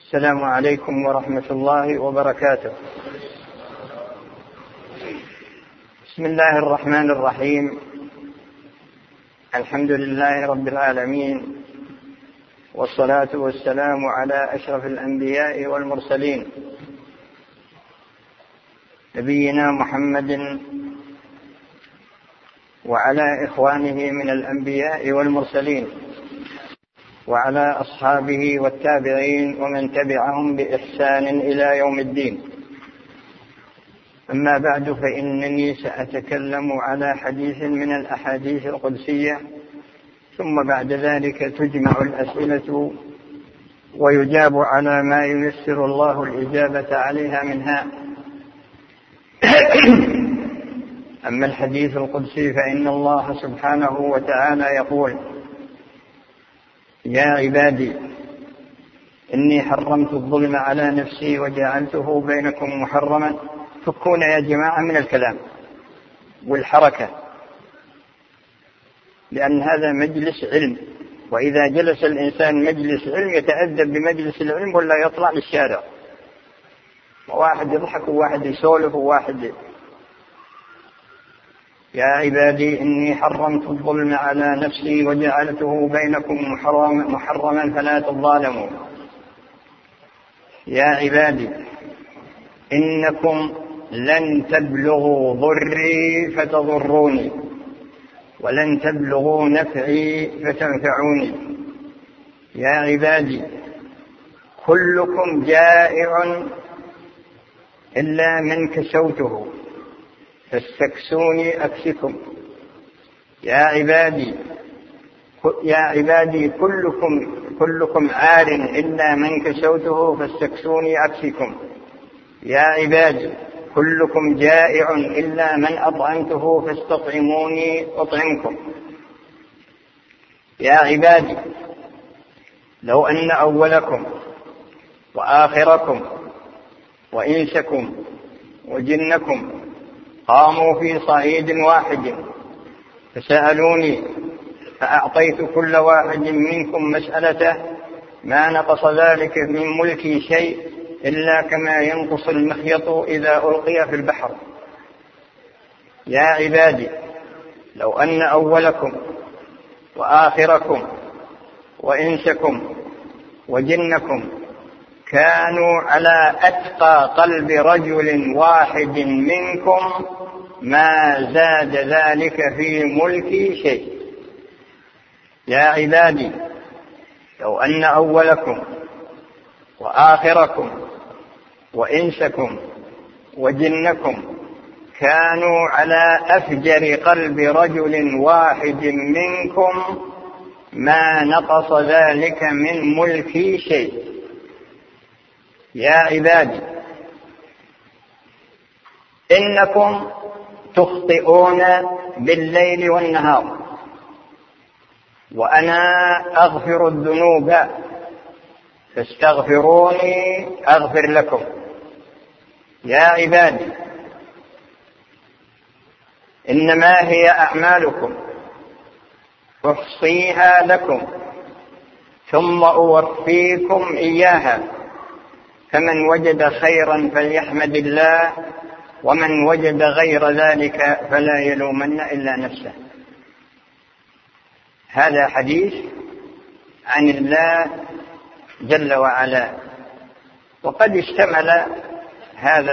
السلام عليكم ورحمة الله وبركاته. بسم الله الرحمن الرحيم. الحمد لله رب العالمين، والصلاة والسلام على أشرف الأنبياء والمرسلين، نبينا محمد وعلى إخوانه من الأنبياء والمرسلين، وعلى أصحابه والتابعين ومن تبعهم بإحسان إلى يوم الدين. أما بعد، فإنني سأتكلم على حديث من الأحاديث القدسية، ثم بعد ذلك تجمع الأسئلة ويجاب على ما ييسر الله الإجابة عليها منها. أما الحديث القدسي فإن الله سبحانه وتعالى يقول: يا عبادي إني حرمت الظلم على نفسي وجعلته بينكم محرما. فكون يا جماعة من الكلام والحركة، لأن هذا مجلس علم، وإذا جلس الإنسان مجلس علم يتأدب بمجلس العلم ولا يطلع للشارع، وواحد يضحك وواحد يسولف وواحد. يا عبادي إني حرمت الظلم على نفسي وجعلته بينكم محرما فلا تظالموا. يا عبادي إنكم لن تبلغوا ضري فتضروني، ولن تبلغوا نفعي فتنفعوني. يا عبادي كلكم جائع إلا من كسوته فاستكسوني أكسكم. يا عبادي كلكم عار إلا من كسوته فاستكسوني أكسكم. يا عبادي كلكم جائع إلا من أطعمته فاستطعموني أطعمكم. يا عبادي لو أن أولكم وآخركم وإنسكم وجنكم قاموا في صعيد واحد فسألوني فأعطيت كل واحد منكم مسألته ما نقص ذلك من ملكي شيء إلا كما ينقص المخيط إذا ألقي في البحر. يا عبادي لو أن أولكم وآخركم وإنسكم وجنكم كانوا على أتقى قلب رجل واحد منكم ما زاد ذلك في ملكي شيء. يا عبادي لو أن أولكم وآخركم وإنسكم وجنكم كانوا على أفجر قلب رجل واحد منكم ما نقص ذلك من ملكي شيء. يا عبادي إنكم تخطئون بالليل والنهار، وأنا أغفر الذنوب فاستغفروني أغفر لكم. يا عبادي إنما هي أعمالكم أحصيها لكم ثم أوفيكم إياها، فمن وجد خيرا فليحمد الله، ومن وجد غير ذلك فلا يلومن إلا نفسه. هذا حديث عن الله جل وعلا، وقد اشتمل هذا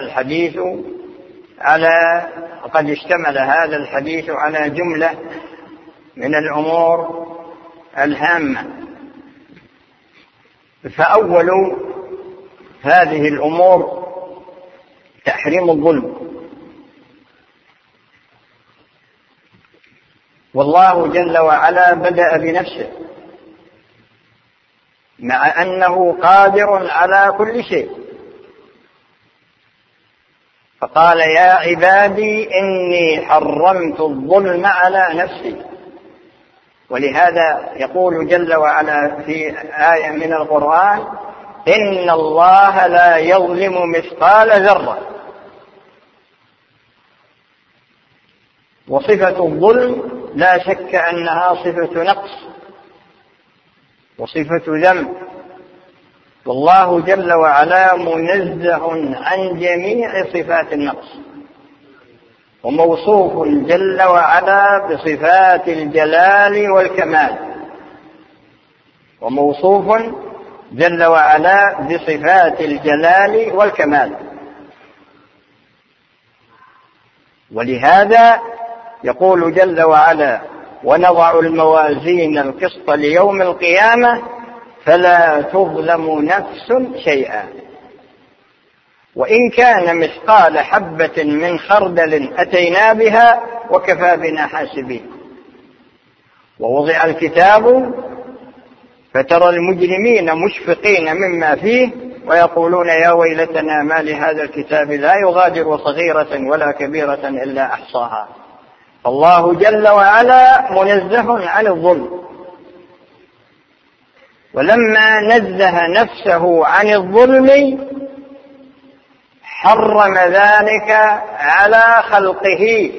الحديث على جملة من الأمور الهامة. فأول هذه الأمور تحريم الظلم. والله جل وعلا بدأ بنفسه مع أنه قادر على كل شيء، فقال: يا عبادي إني حرمت الظلم على نفسي. ولهذا يقول جل وعلا في آية من القرآن: إن الله لا يظلم مثقال ذرة. وصفة الظلم لا شك أنها صفة نقص وصفة ذنب، والله جل وعلا منزه عن جميع صفات النقص، وموصوف جل وعلا بصفات الجلال والكمال، وموصوف جل وعلا بصفات الجلال والكمال. ولهذا يقول جل وعلا: ونضع الموازين القسط ليوم القيامة فلا تظلم نفس شيئا وإن كان مثقال حبة من خردل أتينا بها وكفى بنا حاسبين. ووضع الكتاب فترى المجرمين مشفقين مما فيه ويقولون يا ويلتنا ما لهذا الكتاب لا يغادر صغيرة ولا كبيرة إلا أحصاها. الله جل وعلا منزه عن الظلم، ولما نزه نفسه عن الظلم حرم ذلك على خلقه،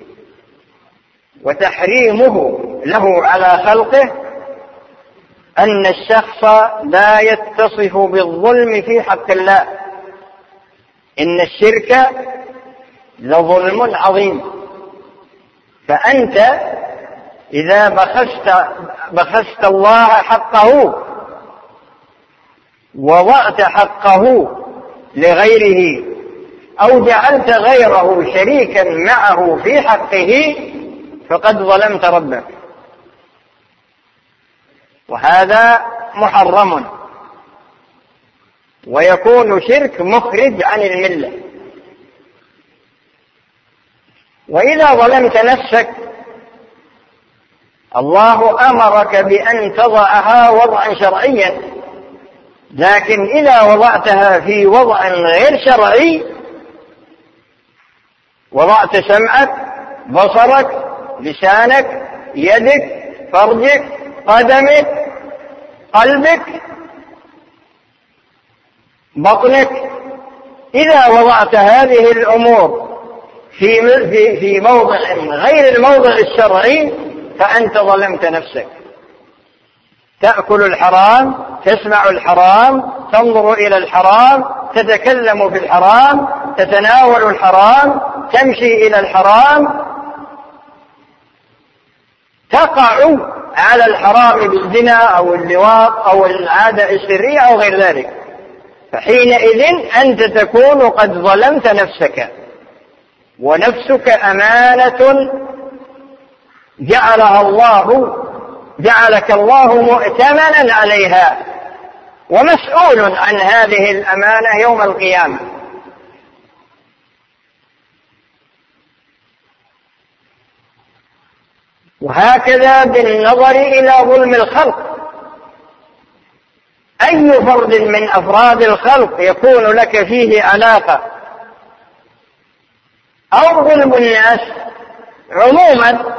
وتحريمه له على خلقه أن الشخص لا يتصف بالظلم في حق الله. إن الشرك لظلم عظيم، فأنت إذا بخست الله حقه ووضعت حقه لغيره أو جعلت غيره شريكا معه في حقه فقد ظلمت ربك، وهذا محرم ويكون شرك مخرج عن الملة. وإذا ظلمت نفسك الله أمرك بأن تضعها وضعا شرعيا، لكن إذا وضعتها في وضع غير شرعي، وضعت سمعك، بصرك، لسانك، يدك، فرجك، قدمك، قلبك، بطنك، إذا وضعت هذه الأمور في موضع غير الموضع الشرعي فأنت ظلمت نفسك. تأكل الحرام، تسمع الحرام، تنظر إلى الحرام، تتكلم في الحرام، تتناول الحرام، تمشي إلى الحرام، تقع على الحرام بالزنا أو اللواط أو العادة السرية أو غير ذلك، فحينئذ أنت تكون قد ظلمت نفسك، ونفسك أمانة جعلك الله مؤتمنا عليها ومسؤول عن هذه الأمانة يوم القيامة. وهكذا بالنظر إلى ظلم الخلق، أي فرد من أفراد الخلق يكون لك فيه علاقة، أو ظلم الناس عموما،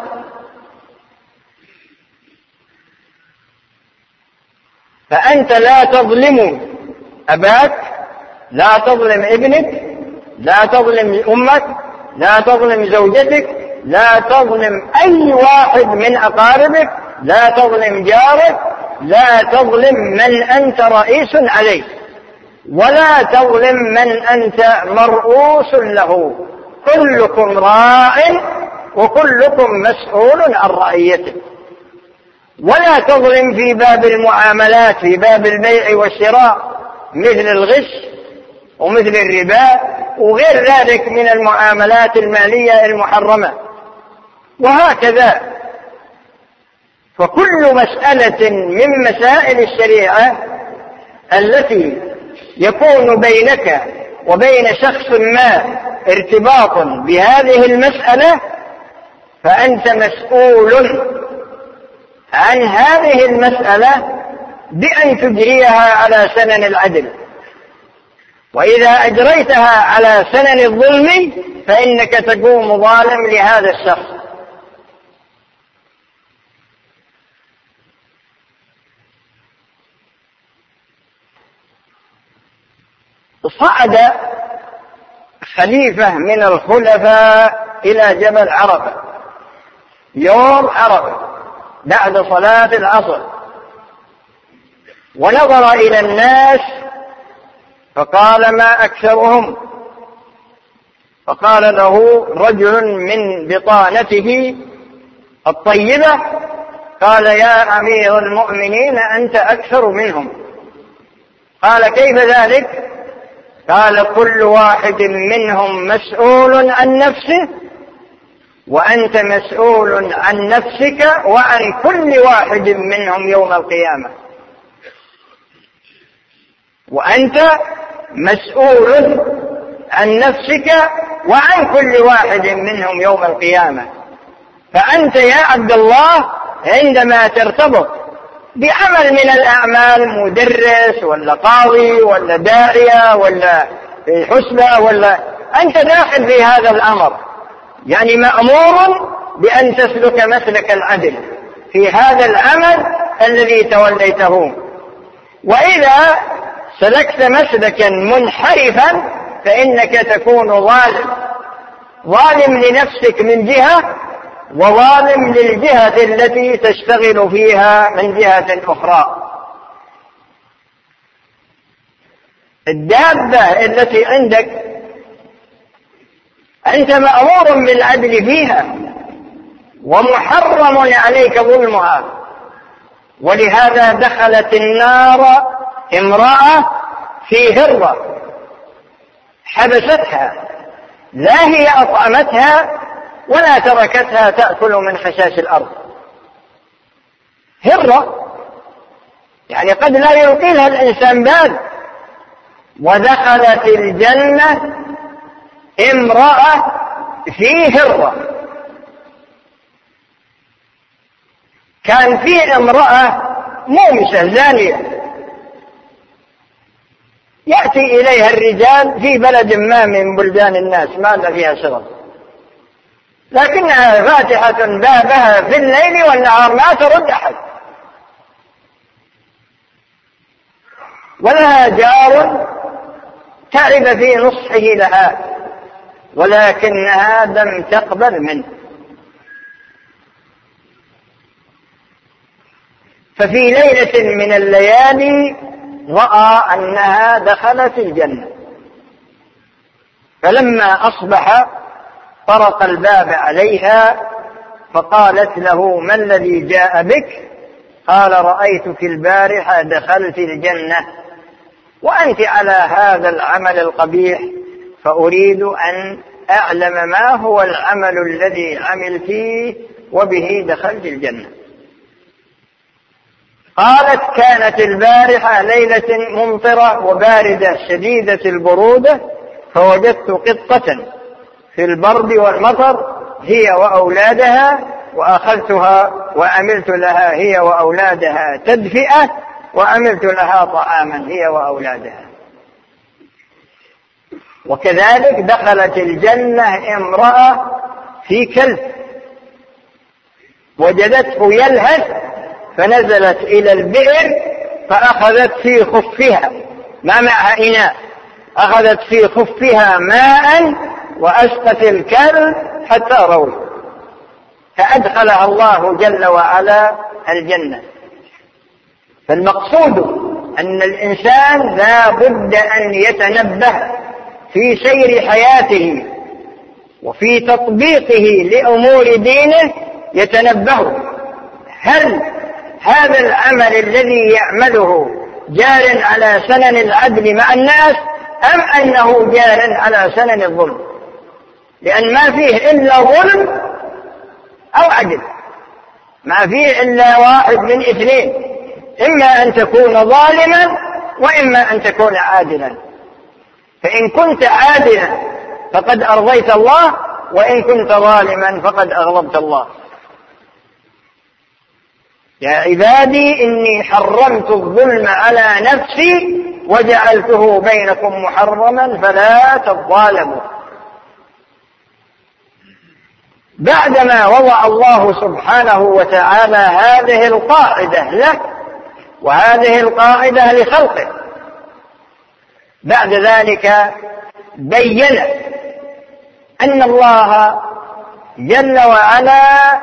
فأنت لا تظلم أباك، لا تظلم ابنك، لا تظلم أمك، لا تظلم زوجتك، لا تظلم أي واحد من أقاربك، لا تظلم جارك، لا تظلم من أنت رئيس عليه، ولا تظلم من أنت مرؤوس له. كلكم راع وكلكم مسؤول عن رعيته. ولا تظلم في باب المعاملات، في باب البيع والشراء، مثل الغش ومثل الربا وغير ذلك من المعاملات المالية المحرمة. وهكذا فكل مسألة من مسائل الشريعة التي يكون بينك وبين شخص ما ارتباط بهذه المسألة فأنت مسؤول عن هذه المسألة بأن تجريها على سنن العدل. وإذا أجريتها على سنن الظلم فإنك تكون ظالم لهذا الشخص. صعد خليفة من الخلفاء إلى جبل عرفة يوم عرفة بعد صلاة العصر، ونظر إلى الناس فقال: ما أكثرهم؟ فقال له رجل من بطانته الطيبة: قال: يا أمير المؤمنين أنت أكثر منهم. قال: كيف ذلك؟ قال: كل واحد منهم مسؤول عن نفسه، وأنت مسؤول عن نفسك وعن كل واحد منهم يوم القيامة. وأنت مسؤول عن نفسك وعن كل واحد منهم يوم القيامة. فأنت يا عبد الله عندما ترتبط بعمل من الأعمال، مدرس ولا قاضي ولا داعية ولا حسبة، ولا أنت داخل في هذا الأمر، يعني مأمور بأن تسلك مسلك العدل في هذا العمل الذي توليته. وإذا سلكت مسلكا منحرفا فإنك تكون ظالم لنفسك من جهة، وظالم للجهة التي تشتغل فيها من جهة أخرى. الدابة التي عندك أنت مأمور بالعدل فيها ومحرم عليك ظلمها، ولهذا دخلت النار امرأة في هرة حبستها، لا هي أطعمتها ولا تركتها تأكل من خشاش الأرض. هرة يعني قد لا يلقيها الإنسان بال. ودخلت الجنة امرأة في هرة. كان في امرأة مومسة زانية يأتي إليها الرجال في بلد ما من بلدان الناس ما لا فيها شرف، لكنها فاتحة بابها في الليل والنهار ما ترد أحد، ولها جار تعب في نصحه لها ولكنها لم تقبل منه. ففي ليلة من الليالي رأى أنها دخلت الجنة، فلما أصبح طرق الباب عليها فقالت له: ما الذي جاء بك؟ قال: رأيتك البارحة دخلت الجنة وأنت على هذا العمل القبيح، فأريد أن أعلم ما هو العمل الذي عملتيه وبه دخلت الجنة. قالت: كانت البارحة ليلة ممطرة وباردة شديدة البرودة، فوجدت قطة في البرد والمطر هي وأولادها، وأخذتها وعملت لها هي وأولادها تدفئة، وعملت لها طعاما هي وأولادها. وكذلك دخلت الجنة امرأة في كلب وجدته يلهث فنزلت إلى البئر فأخذت في خفها، ما معها إناء، أخذت في خفها ماء وأسقت الكلب حتى روي، فأدخلها الله جل وعلا الجنة. فالمقصود أن الإنسان لا بد أن يتنبه في سير حياته وفي تطبيقه لأمور دينه، يتنبه هل هذا العمل الذي يعمله جار على سنن العدل مع الناس أم أنه جار على سنن الظلم، لأن ما فيه إلا ظلم أو عدل، ما فيه إلا واحد من اثنين، إما أن تكون ظالما وإما أن تكون عادلا. فإن كنت عادلا فقد أرضيت الله، وإن كنت ظالما فقد أغضبت الله. يا عبادي إني حرمت الظلم على نفسي وجعلته بينكم محرما فلا تظالموا. بعدما وضع الله سبحانه وتعالى هذه القاعدة له وهذه القاعدة لخلقه، بعد ذلك بين أن الله جل وعلا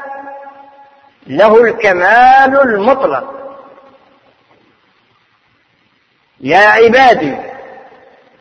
له الكمال المطلق. يا عبادي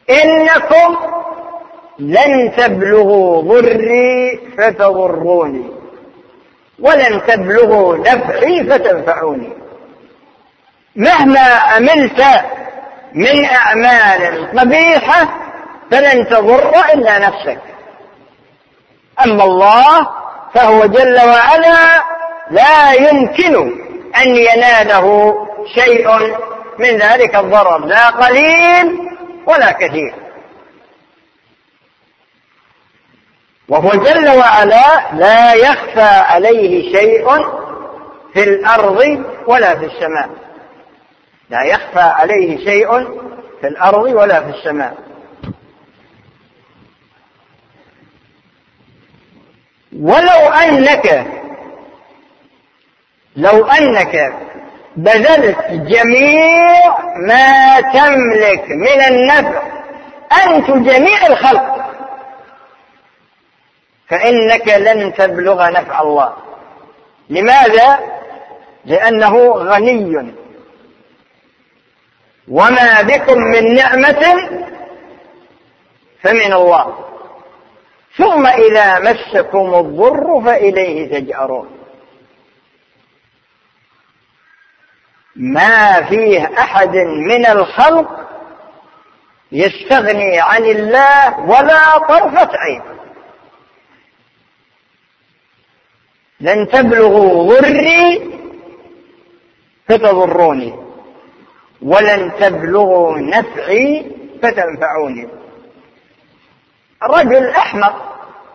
إنكم لن تبلغوا ضري فتضروني ولن تبلغوا نفعي فتنفعوني. مهما عملت من أعمال قبيحة فلن تضر إلا نفسك. أما الله فهو جل وعلا لا يمكن أن يناله شيء من ذلك الضرر، لا قليل ولا كثير. وهو جل وعلا لا يخفى عليه شيء في الأرض ولا في السماء، لا يخفى عليه شيء في الأرض ولا في السماء. لو أنك بذلت جميع ما تملك من النفع أنت جميع الخلق فإنك لن تبلغ نفع الله. لماذا؟ لأنه غني، وما بكم من نعمة فمن الله، ثم إذا مسكم الضر فإليه تجأرون. ما فيه أحد من الخلق يستغني عن الله ولا طرفة عين. لن تبلغوا ضري فتضروني ولن تبلغوا نفعي فتنفعوني. الرجل أحمق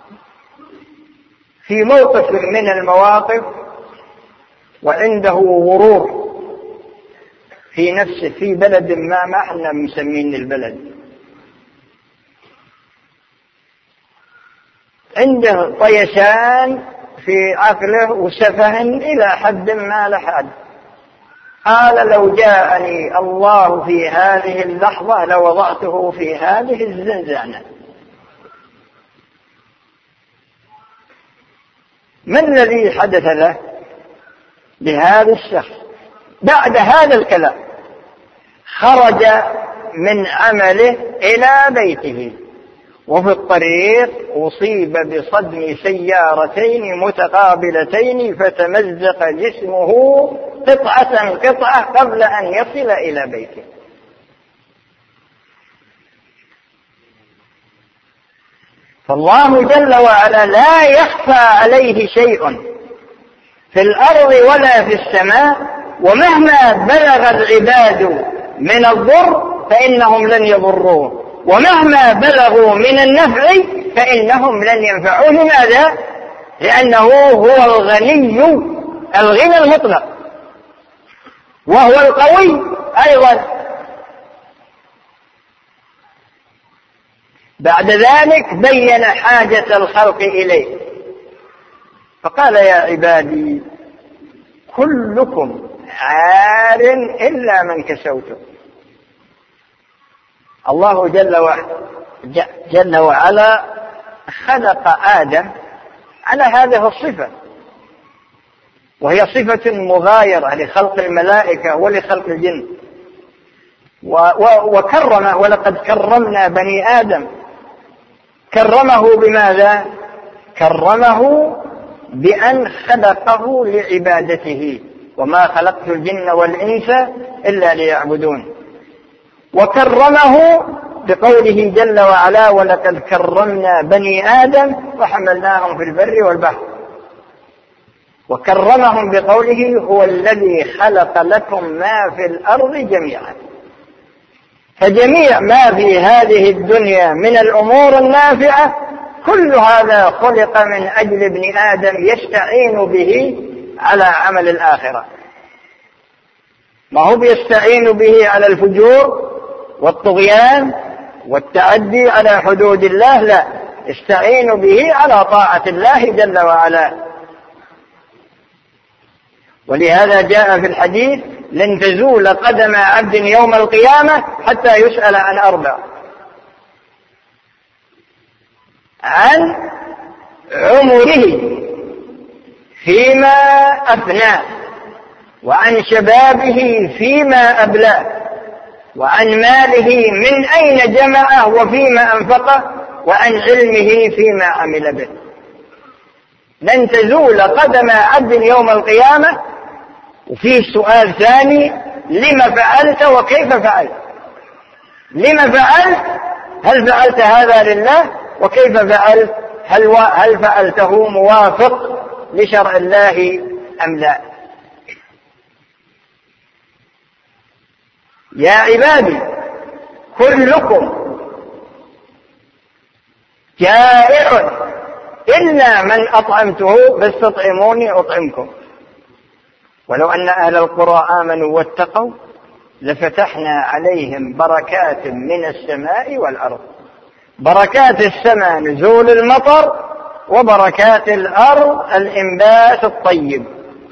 في موقف من المواقف وعنده غرور في نفسه في بلد ما احنا مسمين البلد، عنده طيشان في عقله وسفه إلى حد ما لا حد. قال لو جاءني الله في هذه اللحظة لوضعته في هذه الزنزانة. ما الذي حدث له لهذا الشخص بعد هذا الكلام؟ خرج من عمله إلى بيته وفي الطريق أصيب بصدم سيارتين متقابلتين فتمزق جسمه قطعة قبل أن يصل إلى بيته. فالله جل وعلا لا يخفى عليه شيء في الأرض ولا في السماء، ومهما بلغ العباد من الضر فإنهم لن يضروه، ومهما بلغوا من النفع فإنهم لن ينفعوه. لماذا؟ لأنه هو الغني الغنى المطلق، وهو القوي أيضا. بعد ذلك بين حاجة الخلق إليه فقال يا عبادي كلكم عار إلا من كسوته. الله جل وعلا خلق آدم على هذه الصفة، وهي صفة مغايرة لخلق الملائكة ولخلق الجن، وكرمه، ولقد كرمنا بني آدم. كرمه بماذا؟ كرمه بأن خلقه لعبادته، وما خلقت الجن والإنس إلا ليعبدون. وكرمه بقوله جل وعلا ولقد كرمنا بني آدم وحملناهم في البر والبحر. وكرمهم بقوله هو الذي خلق لكم ما في الأرض جميعا. فجميع ما في هذه الدنيا من الأمور النافعة كل هذا خلق من أجل ابن آدم يستعين به على عمل الآخرة. ما هو يستعين به على الفجور والطغيان والتعدي على حدود الله، لا، يستعين به على طاعة الله جل وعلا. ولهذا جاء في الحديث لن تزول قدم عبد يوم القيامة حتى يسأل عن أربع: عن عمره فيما أفناه، وعن شبابه فيما أبلاه، وعن ماله من أين جمعه وفيما أنفقه، وعن علمه فيما عمل به. لن تزول قدم عبد يوم القيامة. وفيه سؤال ثاني: لما فعلت وكيف فعلت؟ لما فعلت؟ هل فعلت هذا لله؟ وكيف فعلت؟ هل فعلته موافق لشرع الله أم لا؟ يا عبادي كلكم جائع إلا من أطعمته فاستطعموني أطعمكم. ولو أن أهل القرى آمنوا واتقوا لفتحنا عليهم بركات من السماء والأرض. بركات السماء نزول المطر، وبركات الأرض الإنبات الطيب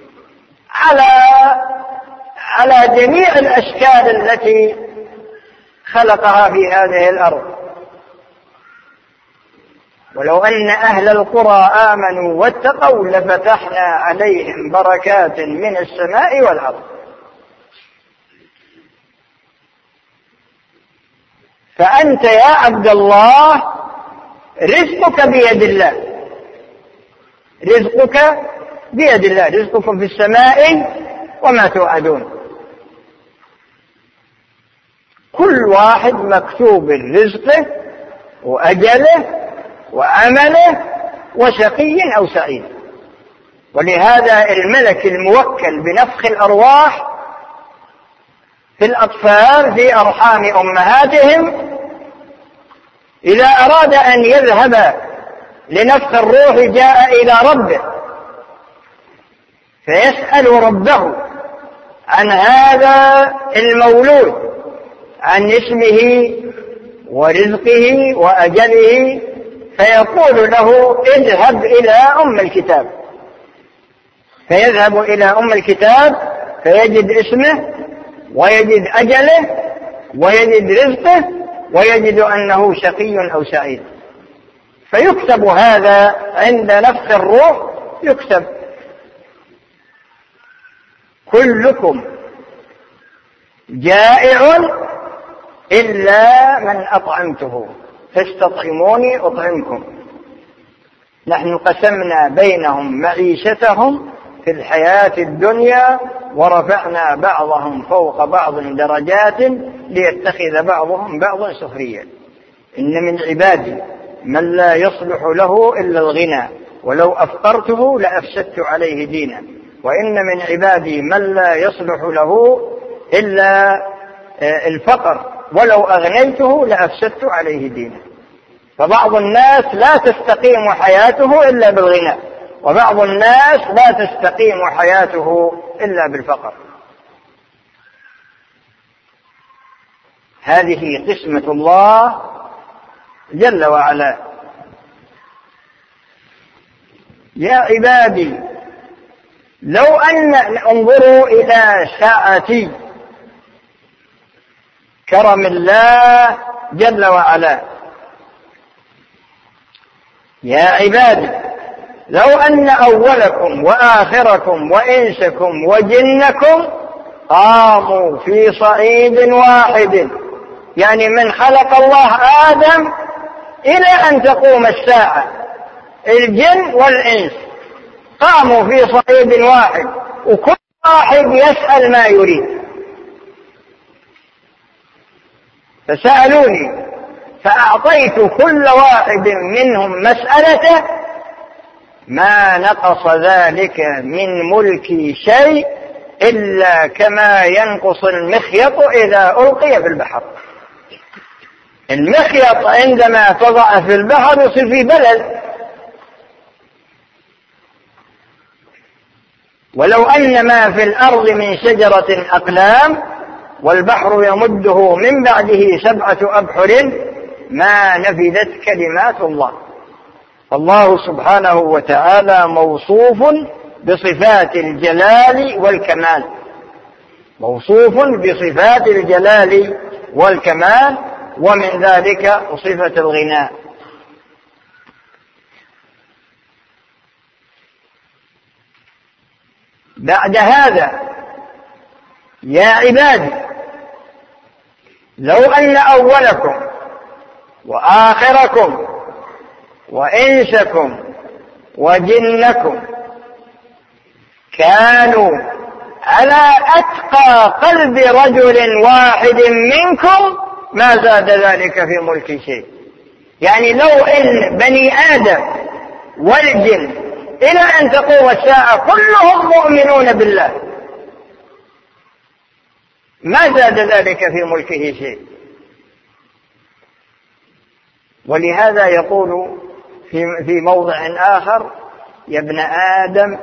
على جميع الأشكال التي خلقها في هذه الأرض. ولو أن أهل القرى آمنوا واتقوا لفتحنا عليهم بركات من السماء والأرض. فأنت يا عبد الله رزقك بيد الله، رزقك بيد الله، رزقكم في السماء وما توعدون. كل واحد مكتوب رزقه وأجله وعمله، وشقي أو سعيد. ولهذا الملك الموكل بنفخ الأرواح في الأطفال في أرحام أمهاتهم إذا أراد أن يذهب لنفخ الروح جاء إلى ربه فيسأل ربه عن هذا المولود، عن اسمه ورزقه وأجله، فيقول له اذهب إلى أم الكتاب. فيذهب إلى أم الكتاب فيجد اسمه ويجد أجله ويجد رزقه ويجد أنه شقي أو سعيد. فيكتب هذا عند نفخ الروح، يكتب كلكم جائع إلا من أطعمته فاستطعموني أطعمكم. نحن قسمنا بينهم معيشتهم في الحياة الدنيا ورفعنا بعضهم فوق بعض درجات ليتخذ بعضهم بعضا سخريا. إن من عبادي من لا يصلح له إلا الغنى ولو أفقرته لأفسدت عليه دينا، وإن من عبادي من لا يصلح له إلا الفقر ولو أغنيته لأفسدت عليه دينا. فبعض الناس لا تستقيم حياته إلا بالغنى، وبعض الناس لا تستقيم حياته إلا بالفقر. هذه قسمة الله جل وعلا. يا عبادي لو أن انظروا إلى سعة كرم الله جل وعلا. يا عبادي لو أن أولكم وآخركم وإنسكم وجنكم قاموا في صعيد واحد، يعني من خلق الله آدم إلى أن تقوم الساعة، الجن والإنس قاموا في صعيد واحد، وكل واحد يسأل ما يريد. فسألوني فأعطيت كل واحد منهم مسألته، ما نقص ذلك من ملكي شيء إلا كما ينقص المخيط إذا ألقي في البحر. المخيط عندما تضع في البحر يصير في بلل. ولو أن ما في الأرض من شجرة أقلام والبحر يمده من بعده 7 أبحر ما نفذت كلمات الله. فالله سبحانه وتعالى موصوف بصفات الجلال والكمال، موصوف بصفات الجلال والكمال، ومن ذلك صفة الغناء. بعد هذا يا عبادي لو أن أولكم وآخركم وإنسكم وجنكم كانوا على أتقى قلب رجل واحد منكم ما زاد ذلك في ملك شيء. يعني لو إن بني آدم والجن إلى أن تقوم الساعة كلهم مؤمنون بالله ما زاد ذلك في ملكه شيء. ولهذا يقول في موضع آخر: يا ابن آدم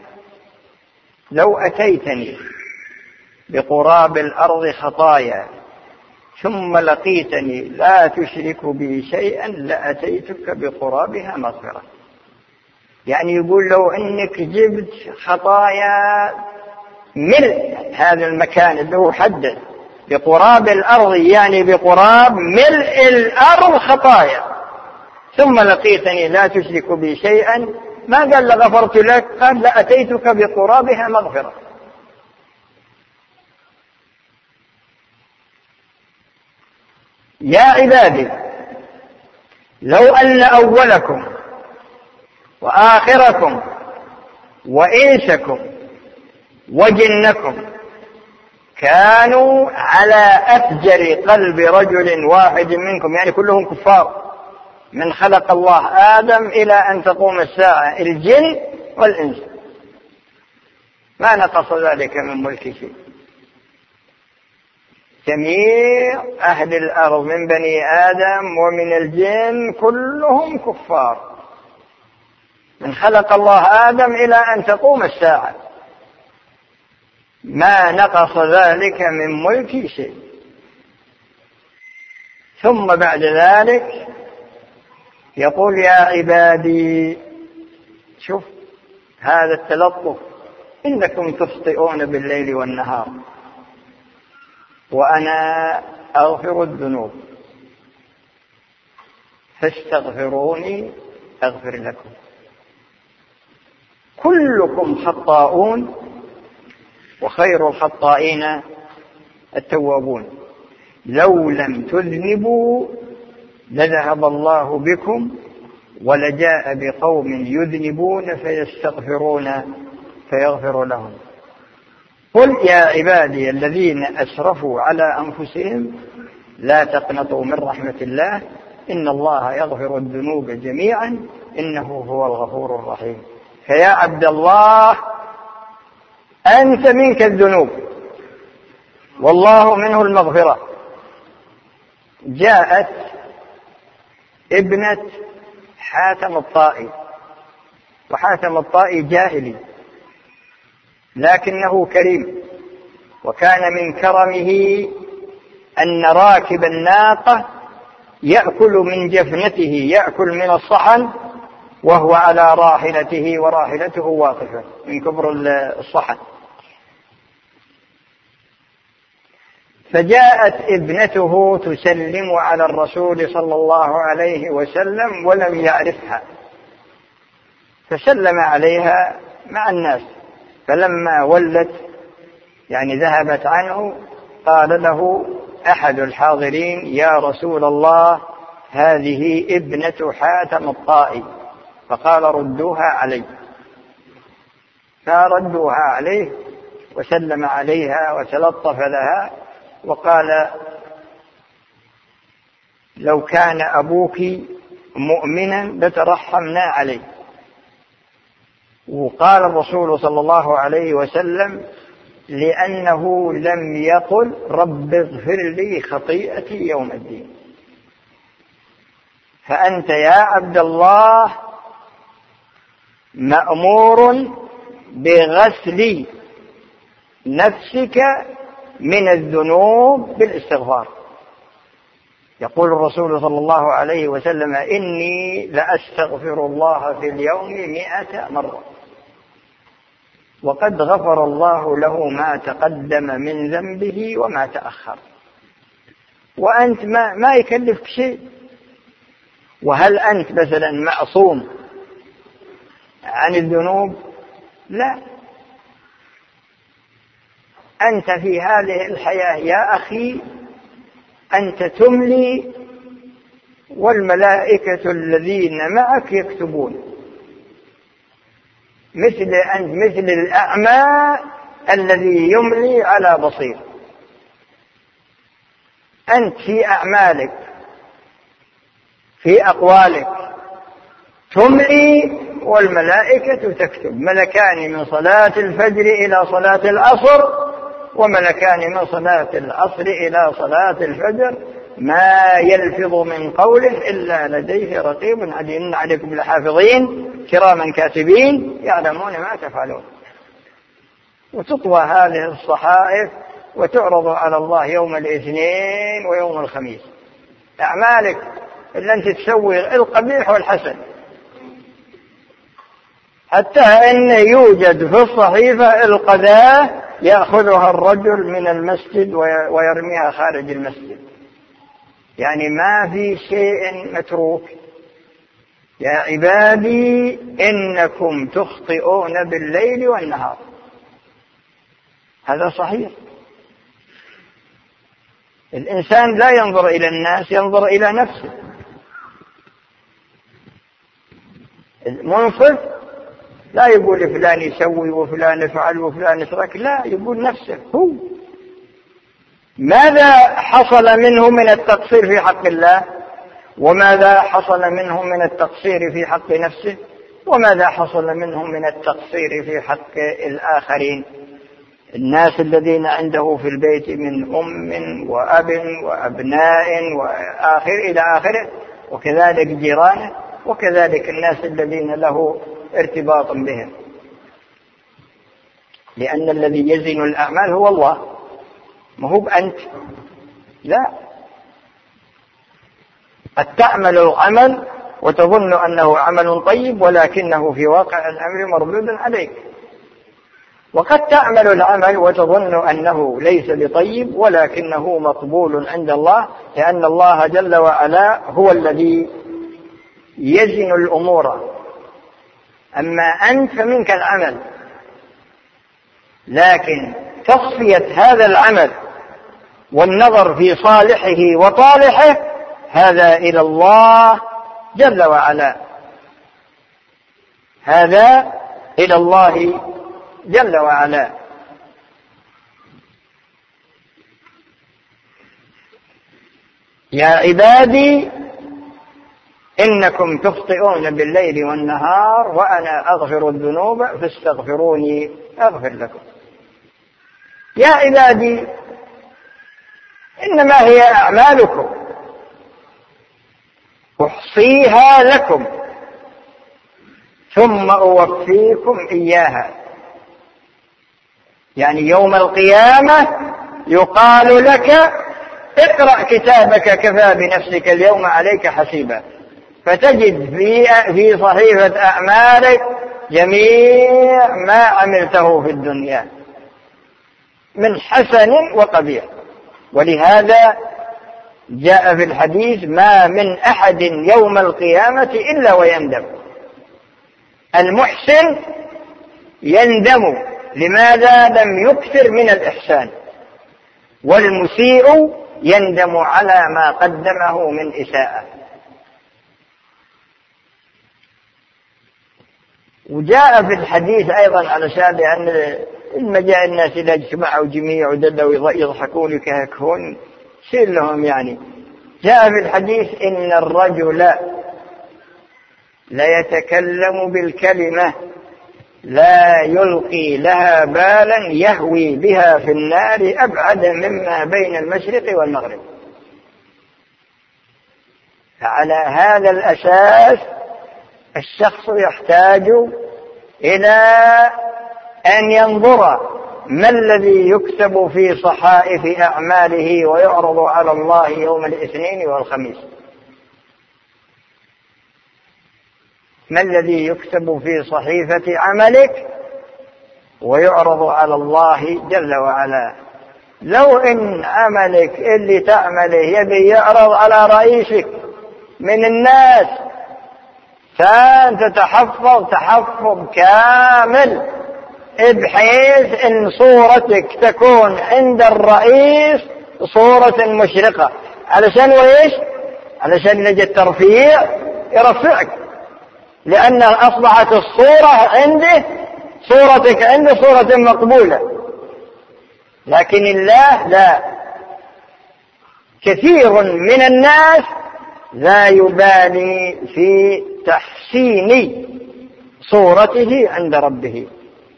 لو أتيتني بقراب الأرض خطايا ثم لقيتني لا تشرك بي شيئا لأتيتك بقرابها مغفرة. يعني يقول لو أنك جبت خطايا ملء هذا المكان اللي هو حدد بقراب الأرض، يعني بقراب ملء الأرض خطايا، ثم لقيتني لا تشرك بي شيئا، ما قال لغفرت لك، قال لأتيتك بقرابها مغفرة. يا عبادي لو أن أولكم وآخركم وإنسكم وجنكم كانوا على أفجر قلب رجل واحد منكم، يعني كلهم كفار، من خلق الله آدم إلى أن تقوم الساعة، الجن والإنس، ما نقص ذلك من ملك شيء. جميع أهل الأرض من بني آدم ومن الجن كلهم كفار، من خلق الله آدم إلى أن تقوم الساعة، ما نقص ذلك من ملك شيء. ثم بعد ذلك يقول: يا عبادي، شوف هذا التلطف، إنكم تخطئون بالليل والنهار وأنا أغفر الذنوب فاستغفروني أغفر لكم. كلكم خطاؤون وخير الخطائين التوابون. لو لم تذنبوا لذهب الله بكم ولجاء بقوم يذنبون فيستغفرون فيغفر لهم. قل يا عبادي الذين أسرفوا على أنفسهم لا تقنطوا من رحمة الله إن الله يغفر الذنوب جميعا إنه هو الغفور الرحيم. فيا عبد الله أنت منك الذنوب والله منه المغفرة. جاءت ابنة حاتم الطائي، وحاتم الطائي جاهلي لكنه كريم، وكان من كرمه أن راكب الناقة يأكل من جفنته، يأكل من الصحن وهو على راحلته وراحلته واقفة من كبر الصحن. فجاءت ابنته تسلم على الرسول صلى الله عليه وسلم ولم يعرفها، فسلم عليها مع الناس، فلما ولت يعني ذهبت عنه قال له أحد الحاضرين: يا رسول الله هذه ابنة حاتم الطائي. فقال: ردوها علي. فردوها عليه وسلم عليها وتلطف لها وقال: لو كان أبوك مؤمنا لترحمنا عليه. وقال الرسول صلى الله عليه وسلم: لأنه لم يقل رب اغفر لي خطيئتي يوم الدين. فأنت يا عبد الله مأمور بغسل نفسك من الذنوب بالاستغفار. يقول الرسول صلى الله عليه وسلم: إني لأستغفر الله في اليوم 100 مرة، وقد غفر الله له ما تقدم من ذنبه وما تأخر. وأنت ما يكلفك شيء. وهل أنت مثلا معصوم عن الذنوب؟ لا، أنت في هذه الحياة يا أخي أنت تملي والملائكة الذين معك يكتبون، مثل الأعمى الذي يملي على بصير. أنت في أعمالك في أقوالك تملي والملائكة تكتب، ملكان من صلاة الفجر إلى صلاة العصر، وملكان من صلاة العصر إلى صلاة الفجر، ما يلفظ من قوله إلا لديه رقيب عتيد. إن عليكم لحافظين كراما كاتبين يعلمون ما تفعلون. وتطوى هذه الصحائف وتعرض على الله يوم الاثنين ويوم الخميس. أعمالك إلا أنت تسوي القبيح والحسن، حتى أن يوجد في الصحيفة القذاة يأخذها الرجل من المسجد ويرميها خارج المسجد، يعني ما في شيء متروك. يا عبادي إنكم تخطئون بالليل والنهار، هذا صحيح. الإنسان لا ينظر إلى الناس، ينظر إلى نفسه. المنصف لا يقول فلان يسوي وفلان يفعل وفلان يترك، لا، يقول نفسه هو. ماذا حصل منه من التقصير في حق الله، وماذا حصل منه من التقصير في حق نفسه، وماذا حصل منه من التقصير في حق الآخرين، الناس الذين عنده في البيت من أم وأب وأبناء وآخر إلى آخره، وكذلك جيرانه، وكذلك الناس الذين له ارتباط بهم. لأن الذي يزن الأعمال هو الله، ما هو بأنت، لا. قد تعمل العمل وتظن أنه عمل طيب، ولكنه في واقع الأمر مردود عليك. وقد تعمل العمل وتظن أنه ليس بطيب، ولكنه مقبول عند الله، لأن الله جل وعلا هو الذي يزن الأمور. أما أنت فمنك العمل، لكن تصفية هذا العمل والنظر في صالحه وطالحه هذا إلى الله جل وعلا، هذا إلى الله جل وعلا. يا عبادي إنكم تخطئون بالليل والنهار وأنا أغفر الذنوب فاستغفروني أغفر لكم. يا عبادي إنما هي أعمالكم أحصيها لكم ثم أوفيكم إياها. يعني يوم القيامة يقال لك اقرأ كتابك كفى بنفسك اليوم عليك حسيبا، فتجد في صحيفة أعمالك جميع ما عملته في الدنيا من حسن وقبيح. ولهذا جاء في الحديث ما من أحد يوم القيامة إلا ويندم. المحسن يندم، لماذا؟ لم يكثر من الإحسان. والمسيء يندم على ما قدمه من إساءة. وجاء في الحديث أيضا على شأن أن المجاء الناس إذا اجتمعوا جميع ودلوا يضحكون يكهكون سير لهم، يعني جاء في الحديث إن الرجل لا يتكلم بالكلمة لا يلقي لها بالا يهوي بها في النار أبعد مما بين المشرق والمغرب. فعلى هذا الأساس الشخص يحتاج إلى أن ينظر ما الذي يكتب في صحائف أعماله ويعرض على الله يوم الاثنين والخميس. ما الذي يكتب في صحيفة عملك ويعرض على الله جل وعلا. لو إن عملك اللي تعمله يبي يعرض على رئيسك من الناس، فأنت تحفظ كامل بحيث إن صورتك تكون عند الرئيس صورة مشرقة، علشان وإيش؟ علشان نجي الترفيع يرفعك، لأن أصبحت الصورة عنده، صورتك عنده صورة مقبولة. لكن الله لا، كثير من الناس لا يبالي في تحسين صورته عند ربه،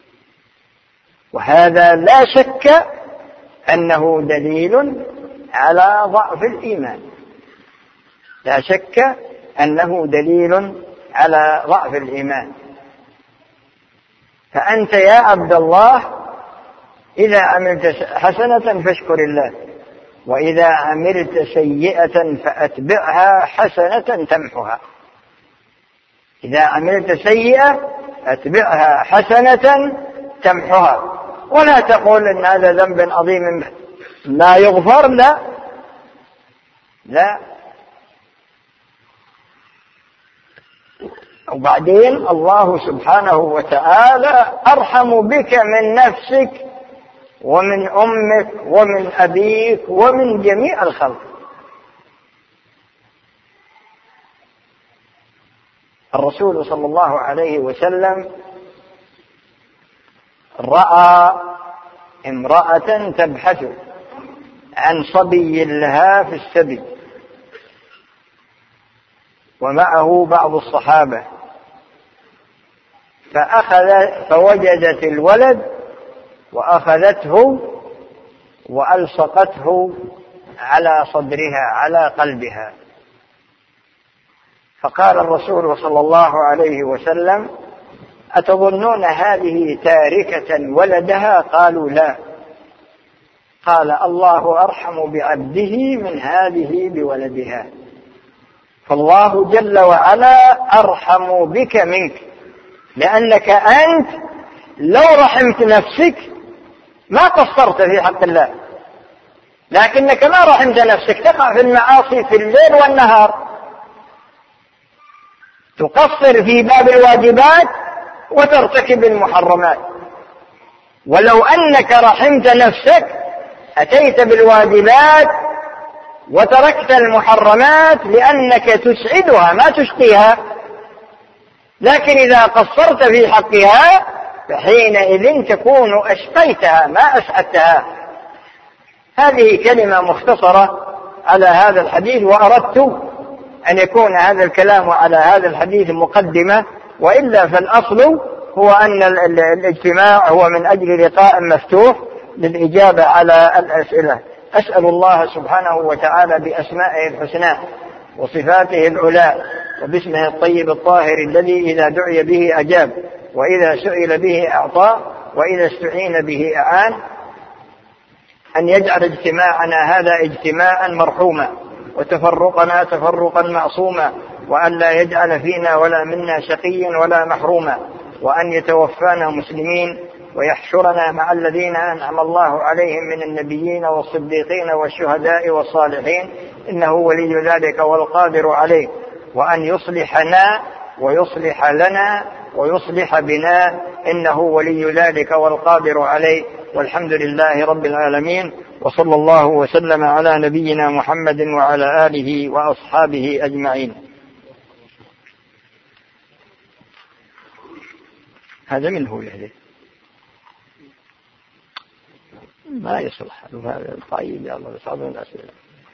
وهذا لا شك أنه دليل على ضعف الإيمان، لا شك أنه دليل على ضعف الإيمان. فأنت يا عبد الله إذا عملت حسنة فاشكر الله، وإذا عملت سيئة فأتبعها حسنة تمحها. إذا عملت سيئة أتبعها حسنة تمحها، ولا تقول إن هذا ذنب عظيم لا يغفر، لا لا. وبعدين الله سبحانه وتعالى أرحم بك من نفسك ومن أمك ومن أبيك ومن جميع الخلق. الرسول صلى الله عليه وسلم رأى امرأة تبحث عن صبي لها في السبي، ومعه بعض الصحابة، فوجدت الولد وأخذته وألصقته على صدرها على قلبها. فقال الرسول صلى الله عليه وسلم: أتظنون هذه تاركة ولدها؟ قالوا: لا. قال: الله أرحم بعبده من هذه بولدها. فالله جل وعلا أرحم بك منك، لأنك أنت لو رحمت نفسك ما قصرت في حق الله، لكنك ما رحمت نفسك تقع في المعاصي في الليل والنهار، تقصر في باب الواجبات وترتكب المحرمات. ولو أنك رحمت نفسك أتيت بالواجبات وتركت المحرمات لأنك تسعدها ما تشقيها، لكن إذا قصرت في حقها فحينئذ تكون أشقيتها ما أسعدتها. هذه كلمة مختصرة على هذا الحديث، وأردت أن يكون هذا الكلام على هذا الحديث مقدمة، وإلا فالأصل هو أن الاجتماع هو من أجل لقاء مفتوح للإجابة على الأسئلة. أسأل الله سبحانه وتعالى بأسمائه الحسنى وصفاته العلى وباسمه الطيب الطاهر الذي إذا دعي به أجاب، وإذا سئل به أعطى، وإذا استعين به أعان، أن يجعل اجتماعنا هذا اجتماعا مرحوما، وتفرقنا تفرقا معصوما، وأن لا يجعل فينا ولا منا شقيا ولا محروما، وأن يتوفانا مسلمين ويحشرنا مع الذين أنعم الله عليهم من النبيين والصديقين والشهداء والصالحين، إنه ولي ذلك والقادر عليه، وأن يصلحنا ويصلح لنا ويصلح بنا، إنه ولي ذلك والقادر عليه. والحمد لله رب العالمين، وصلى الله وسلم على نبينا محمد وعلى آله وأصحابه أجمعين. هذا منه يهدي ما يصلح هذا. طيب يا الله صعبين الأسئلة.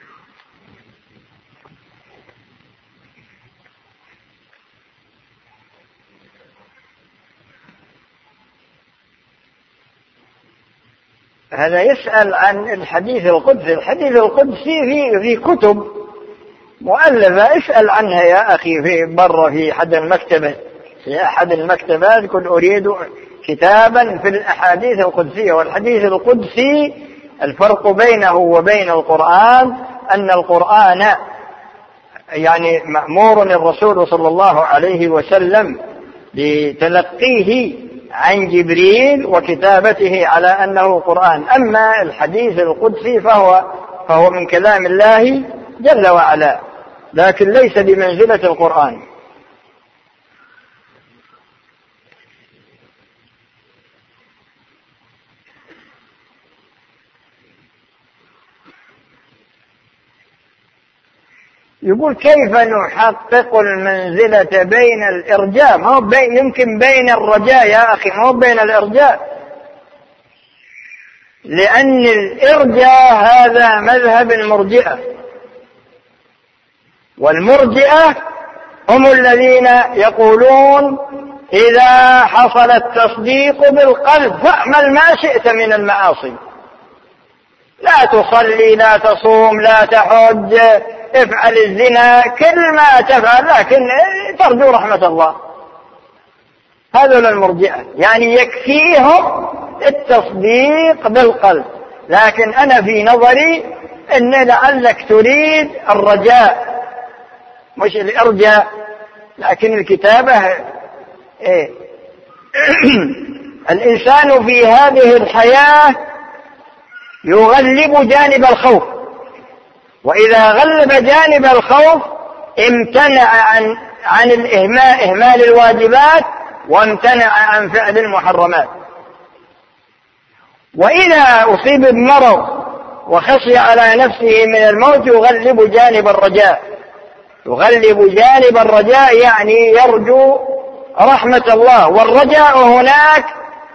هذا يسأل عن الحديث القدسي. الحديث القدسي في كتب مؤلفة، اسأل عنها يا أخي في برا في أحد المكتبة، في أحد المكتبات قل أريد كتابا في الأحاديث القدسية. والحديث القدسي الفرق بينه وبين القرآن أن القرآن يعني مأمور الرسول صلى الله عليه وسلم لتلقيه عن جبريل وكتابته على أنه قرآن. أما الحديث القدسي فهو من كلام الله جل وعلا، لكن ليس بمنزلة القرآن. يقول كيف نحقق المنزلة بين الإرجاء؟ ما هو يمكن بين الرجاء يا أخي، ما هو بين الإرجاء، لأن الإرجاء هذا مذهب المرجئة، والمرجئة هم الذين يقولون إذا حصل التصديق بالقلب فاعمل ما شئت من المعاصي، لا تصلي، لا تصوم، لا تحج، افعل الزنا، كل ما تفعل، لكن ترجو رحمة الله. هذول المرجئة، يعني يكفيهم التصديق بالقلب. لكن أنا في نظري أن لعلك تريد الرجاء مش الإرجاء، لكن الكتابة إيه؟ الإنسان في هذه الحياة يغلب جانب الخوف، وإذا غلب جانب الخوف امتنع عن إهمال الواجبات، وامتنع عن فعل المحرمات. وإذا أصيب بمرض وخشي على نفسه من الموت يغلب جانب الرجاء. يغلب جانب الرجاء يعني يرجو رحمة الله. والرجاء هناك،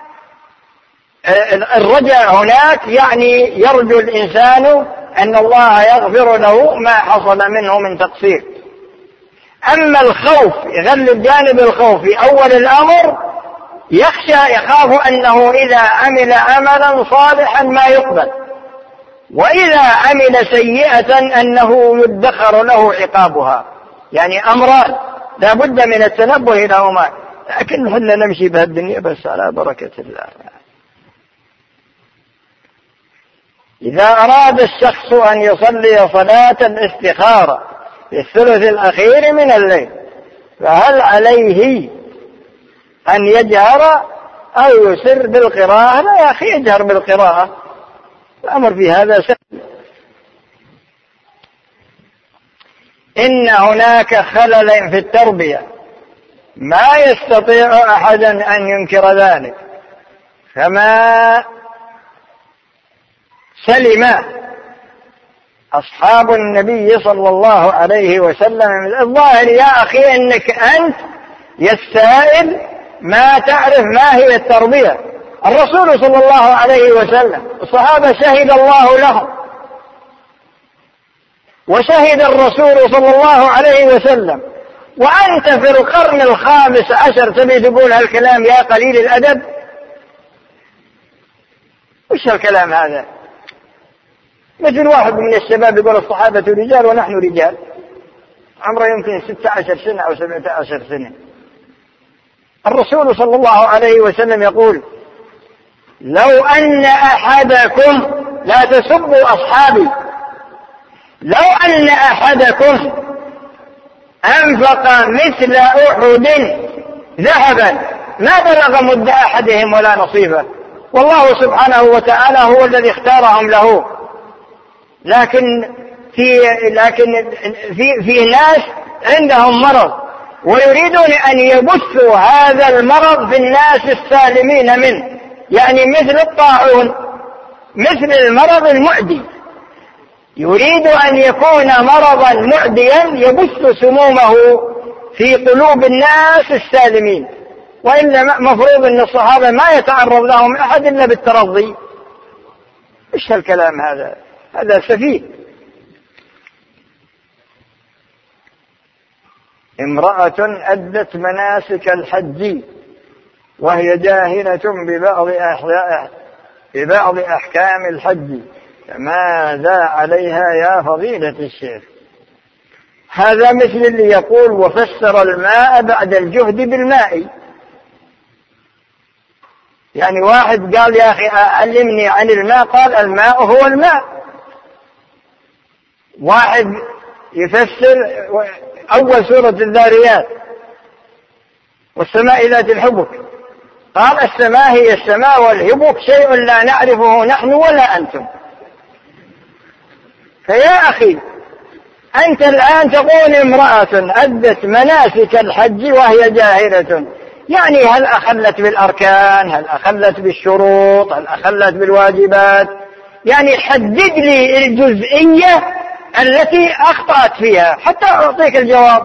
الرجاء هناك يعني يرجو الإنسان أن الله يغفر له ما حصل منه من تقصير. أما الخوف يغلب جانب الخوف في أول الأمر، يخاف أنه إذا عمل عملا صالحا ما يقبل، وإذا عمل سيئة أنه يدخر له عقابها. يعني أمران لا بد من التنبه لهما، لكن احنا نمشي بهالدنيا بس على بركة الله. إذا أراد الشخص أن يصلي صلاة الاستخارة في الثلث الأخير من الليل، فهل عليه أن يجهر أو يسر بالقراءة؟ لا يا أخي، يجهر بالقراءة، الأمر في هذا سهل. إن هناك خلل في التربية ما يستطيع أحد أن ينكر ذلك، فما سلم أصحاب النبي صلى الله عليه وسلم من الظاهر يا أخي أنك أنت يستائل ما تعرف ما هي التربية. الرسول صلى الله عليه وسلم الصحابة شهد الله لهم، وشهد الرسول صلى الله عليه وسلم، وأنت في القرن الخامس عشر تبي تقول هالكلام يا قليل الأدب؟ وش الكلام هذا؟ مثل واحد من الشباب يقول الصحابة رجال ونحن رجال، عمره يمكن 16 سنة أو 17 سنة. الرسول صلى الله عليه وسلم يقول لو أن أحدكم، لا تسبوا أصحابي، لو أن أحدكم أنفق مثل أحد ذهبا ما بلغ مد أحدهم ولا نصيبه، والله سبحانه وتعالى هو الذي اختارهم له. لكن في ناس عندهم مرض ويريدون أن يبثوا هذا المرض في الناس السالمين منه، يعني مثل الطاعون، مثل المرض المعدي، يريد أن يكون مرضا معديا يبث سمومه في قلوب الناس السالمين. وإلا مفروض أن الصحابة ما يتعرض لهم أحد إلا بالترضي. إيش هالكلام هذا؟ هذا سفيه. امرأة أدت مناسك الحج وهي جاهلة ببعض أحكام الحج، فماذا عليها يا فضيلة الشيخ؟ هذا مثل اللي يقول وفسر الماء بعد الجهد بالماء. يعني واحد قال يا أخي علمني عن الماء، قال الماء هو الماء. واحد يفسر أول سورة الذاريات والسماء ذات الحبك، قال السماء هي السماء والهبك شيء لا نعرفه نحن ولا أنتم. فيا أخي أنت الآن تقول امرأة أدت مناسك الحج وهي جاهلة، يعني هل أخلت بالأركان؟ هل أخلت بالشروط؟ هل أخلت بالواجبات؟ يعني حدد لي الجزئية التي أخطأت فيها حتى أعطيك الجواب.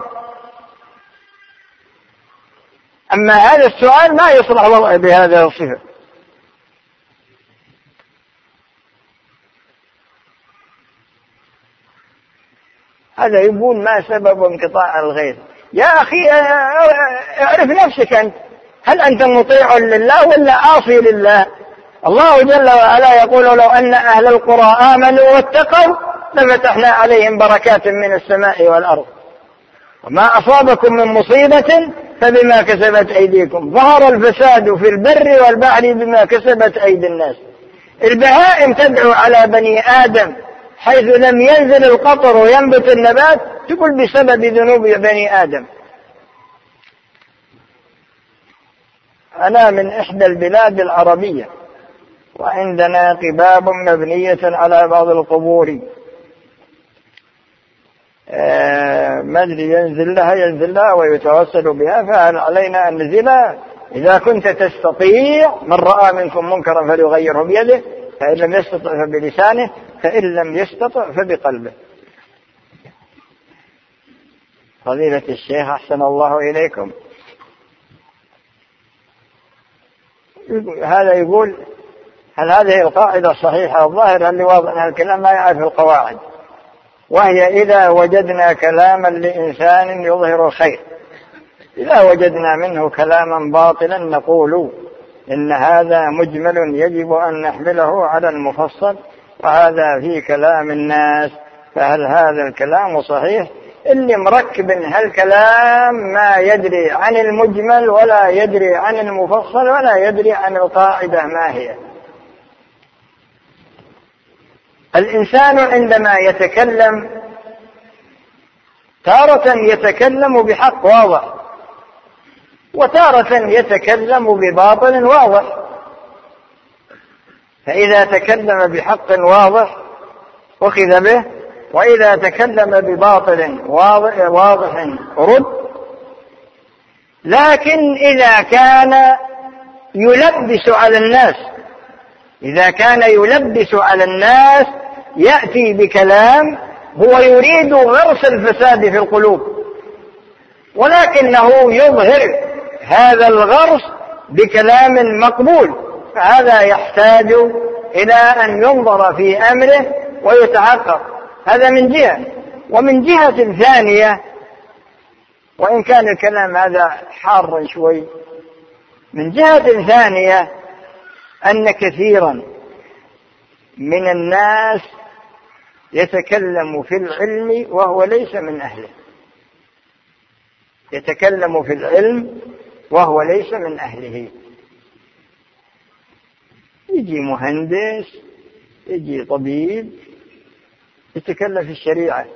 أما هذا السؤال ما يصلح والله بهذا الصفة. هذا يقول ما سبب انقطاع الغيث؟ يا أخي اعرف نفسك أنت، هل أنت مطيع لله ولا عاصي لله؟ الله جل وعلا يقول لو أن أهل القرى آمنوا واتقوا لفتحنا عليهم بركات من السماء والأرض وما أصابكم من مصيبة فبما كسبت أيديكم ظهر الفساد في البر والبحر بما كسبت أيدي الناس. البهائم تدعو على بني آدم حيث لم ينزل القطر وينبت النبات، تقول بسبب ذنوب بني آدم. أنا من إحدى البلاد العربية وعندنا قباب مبنية على بعض القبور، ما أدري ينزل لها ويتوسل بها، فهل علينا أن ننزلها؟ إذا كنت تستطيع، من رأى منكم منكرا فليغيره بيده، فإن لم يستطع فبلسانه، فإن لم يستطع فبقلبه. فضيلة الشيخ أحسن الله إليكم، هذا يقول هل هذه القاعدة صحيحة؟ الظاهر اللي واضح الكلام ما يعرف القواعد، وهي إذا وجدنا كلاما لإنسان يظهر الخير، إذا وجدنا منه كلاما باطلا نقول إن هذا مجمل يجب أن نحمله على المفصل، وهذا في كلام الناس، فهل هذا الكلام صحيح؟ اللي مركب هالكلام ما يدري عن المجمل ولا يدري عن المفصل ولا يدري عن القاعدة ما هي. الإنسان عندما يتكلم تارة يتكلم بحق واضح، وتارة يتكلم بباطل واضح، فإذا تكلم بحق واضح أخذ به، وإذا تكلم بباطل واضح رد. لكن إذا كان يلبس على الناس يأتي بكلام هو يريد غرس الفساد في القلوب، ولكنه يظهر هذا الغرس بكلام مقبول، فهذا يحتاج إلى أن ينظر في أمره ويتعقب. هذا من جهة. ومن جهة ثانية، وإن كان الكلام هذا حار شوي، من جهة ثانية أن كثيرا من الناس يتكلم في العلم وهو ليس من أهله، يتكلم في العلم وهو ليس من أهله. يجي مهندس، يجي طبيب يتكلم في الشريعة،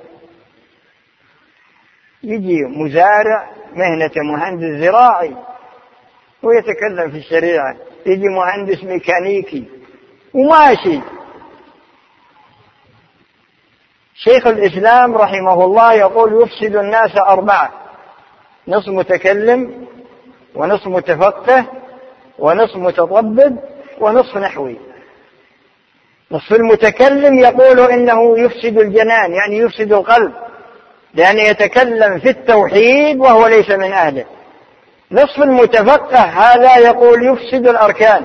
يجي مزارع مهنة مهندس زراعي ويتكلم في الشريعة، يجي مهندس ميكانيكي وماشي. شيخ الإسلام رحمه الله يقول يفسد الناس 4: نصف متكلم، ونصف متفقه، ونصف متطبب، ونصف نحوي. نصف المتكلم يقول إنه يفسد الجنان، يعني يفسد القلب، لأنه يتكلم في التوحيد وهو ليس من أهله. نصف المتفقه هذا يقول يفسد الأركان،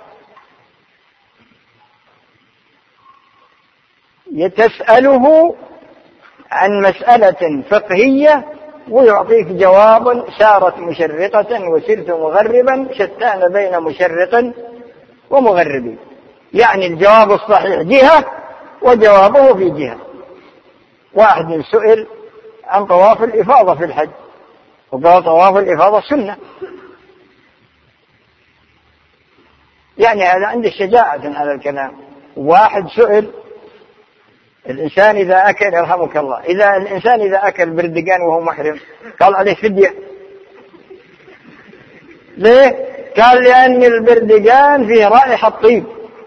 تسأله عن مسألة فقهية ويعطيك جواب سارت مشرقة وسرت مغربا شتان بين مشرق ومغرب، يعني الجواب الصحيح جهة وجوابه في جهة. واحد سئل عن طواف الإفاضة في الحج، وقال طواف الإفاضة سنة، يعني هذا عنده شجاعة على الكلام. واحد سئل الإنسان إذا أكل، يرحمك الله، الإنسان إذا أكل بردقان وهو محرم قال عليه فدية. ليه؟ قال لأن البردقان فيه رائحة طيب.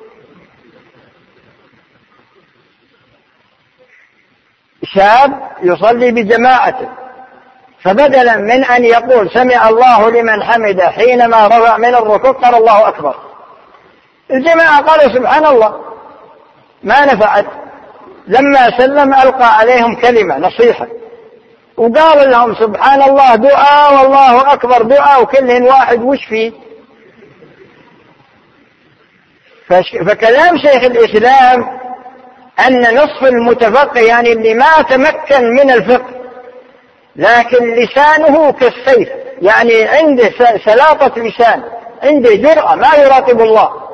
شاب يصلي بجماعته، فبدلا من أن يقول سمع الله لمن حمده حينما رفع من الركوع قال الله أكبر، الجماعة قالوا سبحان الله، ما نفعت، لما سلم ألقى عليهم كلمة نصيحة وقال لهم سبحان الله دعاء والله أكبر دعاء وكلهن واحد وش فيه. فكلام شيخ الإسلام أن نصف المتفقه يعني اللي ما تمكن من الفقه لكن لسانه كالسيف، يعني عنده سلاطة لسان، عنده جرأة ما يراقب الله،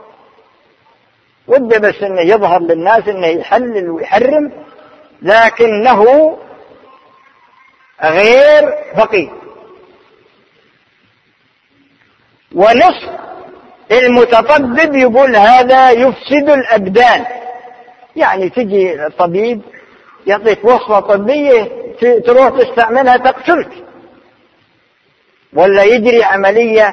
وده بس انه يظهر للناس انه يحلل ويحرم لكنه غير فقيه. ونصف المتطبب يقول هذا يفسد الأبدان، يعني تجي طبيب يعطيك وصفة طبية تروح تستعملها تقتلك، ولا يجري عملية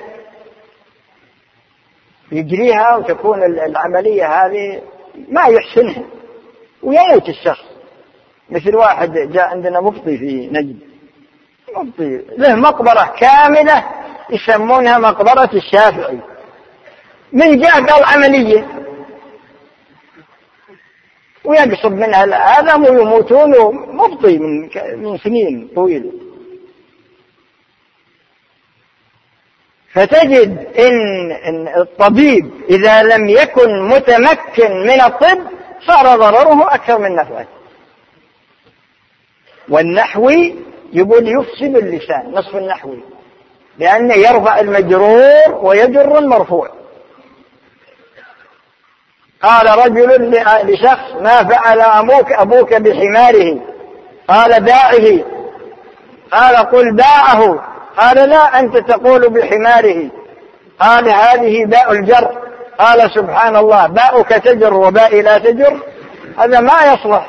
يجريها وتكون العملية هذه ما يحسنها ويموت الشخص. مثل واحد جاء عندنا مفطي في نجد، مفطي له مقبرة كاملة يسمونها مقبرة الشافعي، من جاء قال عملية ويقصد منها الآدم ويموتون، مفطي من سنين طويلة. فتجد إن الطبيب إذا لم يكن متمكن من الطب صار ضرره أكثر من نفعه. والنحوي يقول يفسد اللسان، نصف النحوي، لأنه يرفع المجرور ويجر المرفوع. قال رجل لشخص ما فعل أبوك بحماره؟ قال باعه. قال قل باعه. قال لا أنت تقول بحماره. قال هذه باء الجر. قال سبحان الله باؤك تجر وبائي لا تجر، هذا ما يصلح.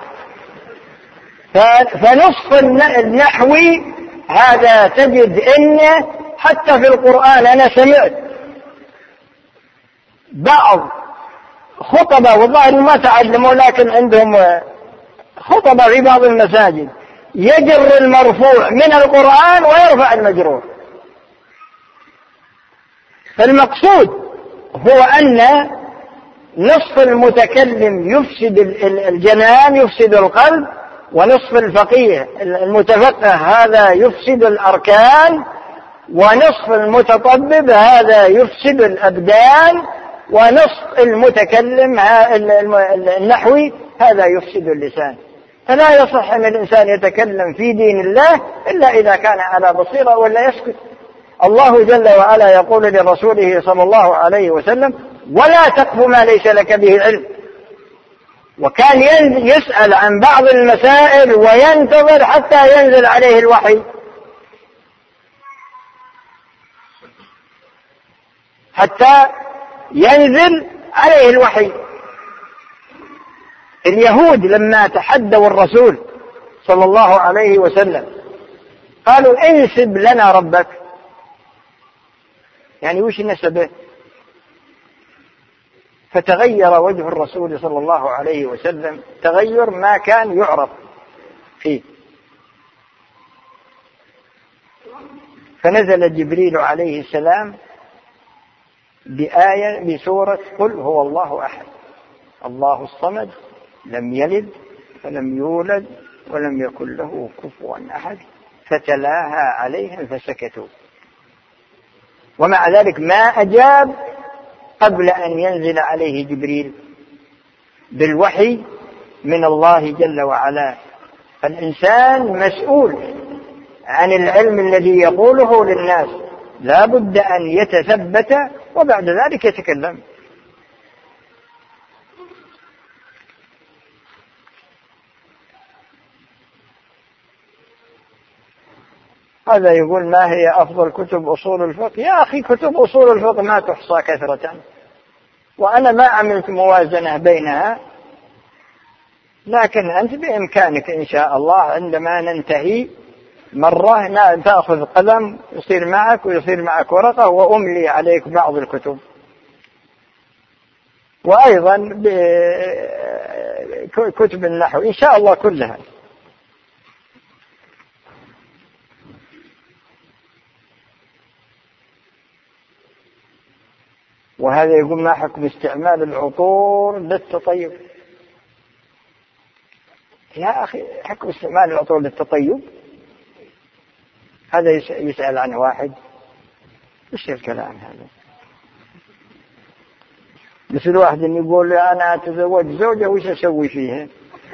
فنصف النحوي هذا تجد إنه حتى في القرآن أنا سمعت بعض خطبة والله ما تعلموا لكن عندهم خطبة في بعض المساجد يجر المرفوع من القرآن ويرفع المجرور. فالمقصود هو أن نصف المتكلم يفسد الجنان يفسد القلب، ونصف الفقيه المتفقه هذا يفسد الأركان، ونصف المتطبب هذا يفسد الأبدان، ونصف المتكلم النحوي هذا يفسد اللسان. فلا يصح أن الإنسان يتكلم في دين الله إلا إذا كان على بصيرة ولا يسكت. الله جل وعلا يقول لرسوله صلى الله عليه وسلم ولا تقف ما ليس لك به علم. وكان يسأل عن بعض المسائل وينتظر حتى ينزل عليه الوحي، حتى ينزل عليه الوحي. اليهود لما تحدوا الرسول صلى الله عليه وسلم قالوا انسب لنا ربك، يعني وش نسبه؟ فتغير وجه الرسول صلى الله عليه وسلم تغير ما كان يعرف فيه. فنزل جبريل عليه السلام بآية بسورة قل هو الله أحد الله الصمد لم يلد ولم يولد ولم يكن له كفوا أحد، فتلاها عليهم فسكتوا. ومع ذلك ما أجاب قبل أن ينزل عليه جبريل بالوحي من الله جل وعلا. فالإنسان مسؤول عن العلم الذي يقوله للناس، لا بد أن يتثبت وبعد ذلك يتكلم. هذا يقول ما هي أفضل كتب أصول الفقه؟ يا أخي كتب أصول الفقه ما تحصى كثرة، وأنا ما عملت موازنة بينها، لكن أنت بإمكانك إن شاء الله عندما ننتهي مرة تأخذ قلم يصير معك ويصير معك ورقة وأملي عليك بعض الكتب، وأيضا كتب النحو إن شاء الله كلها. وهذا يقول ما حكم استعمال العطور للتطيب؟ يا أخي حكم استعمال العطور للتطيب هذا يسأل عنه واحد، إيش الكلام هذا؟ مثل واحد يقول لي أنا أتزوج زوجة وش أسوي فيها؟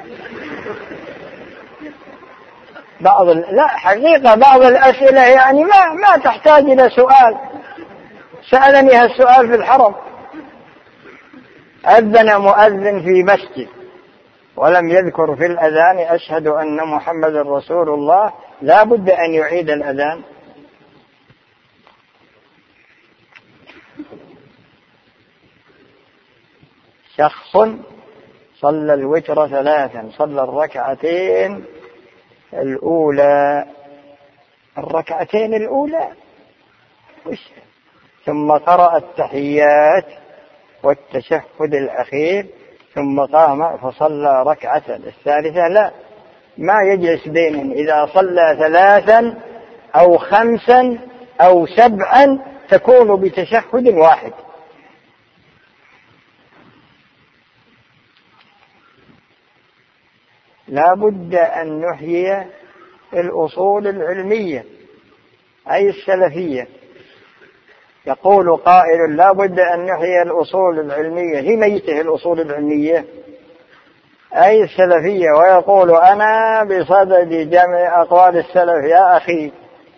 لا حقيقة بعض الأسئلة يعني ما تحتاج إلى سؤال. سألني هالسؤال في الحرم، أذن مؤذن في مسجد ولم يذكر في الأذان أشهد أن محمد رسول الله، لا بد أن يعيد الأذان. شخص صلى الوتر 3، صلى الركعتين الأولى ثم قرأ التحيات والتشهد الأخير ثم قام فصلى ركعة الثالثة. لا، ما يجلس بينهم. إذا صلى 3 أو 5 أو 7 تكون بتشهد واحد. لا بد أن نحيي الأصول العلمية أي السلفية. يقول قائل لا بد أن نحيي الأصول العلمية، هي ميته الأصول العلمية أي السلفية، ويقول أنا بصدد جمع أقوال السلف. يا أخي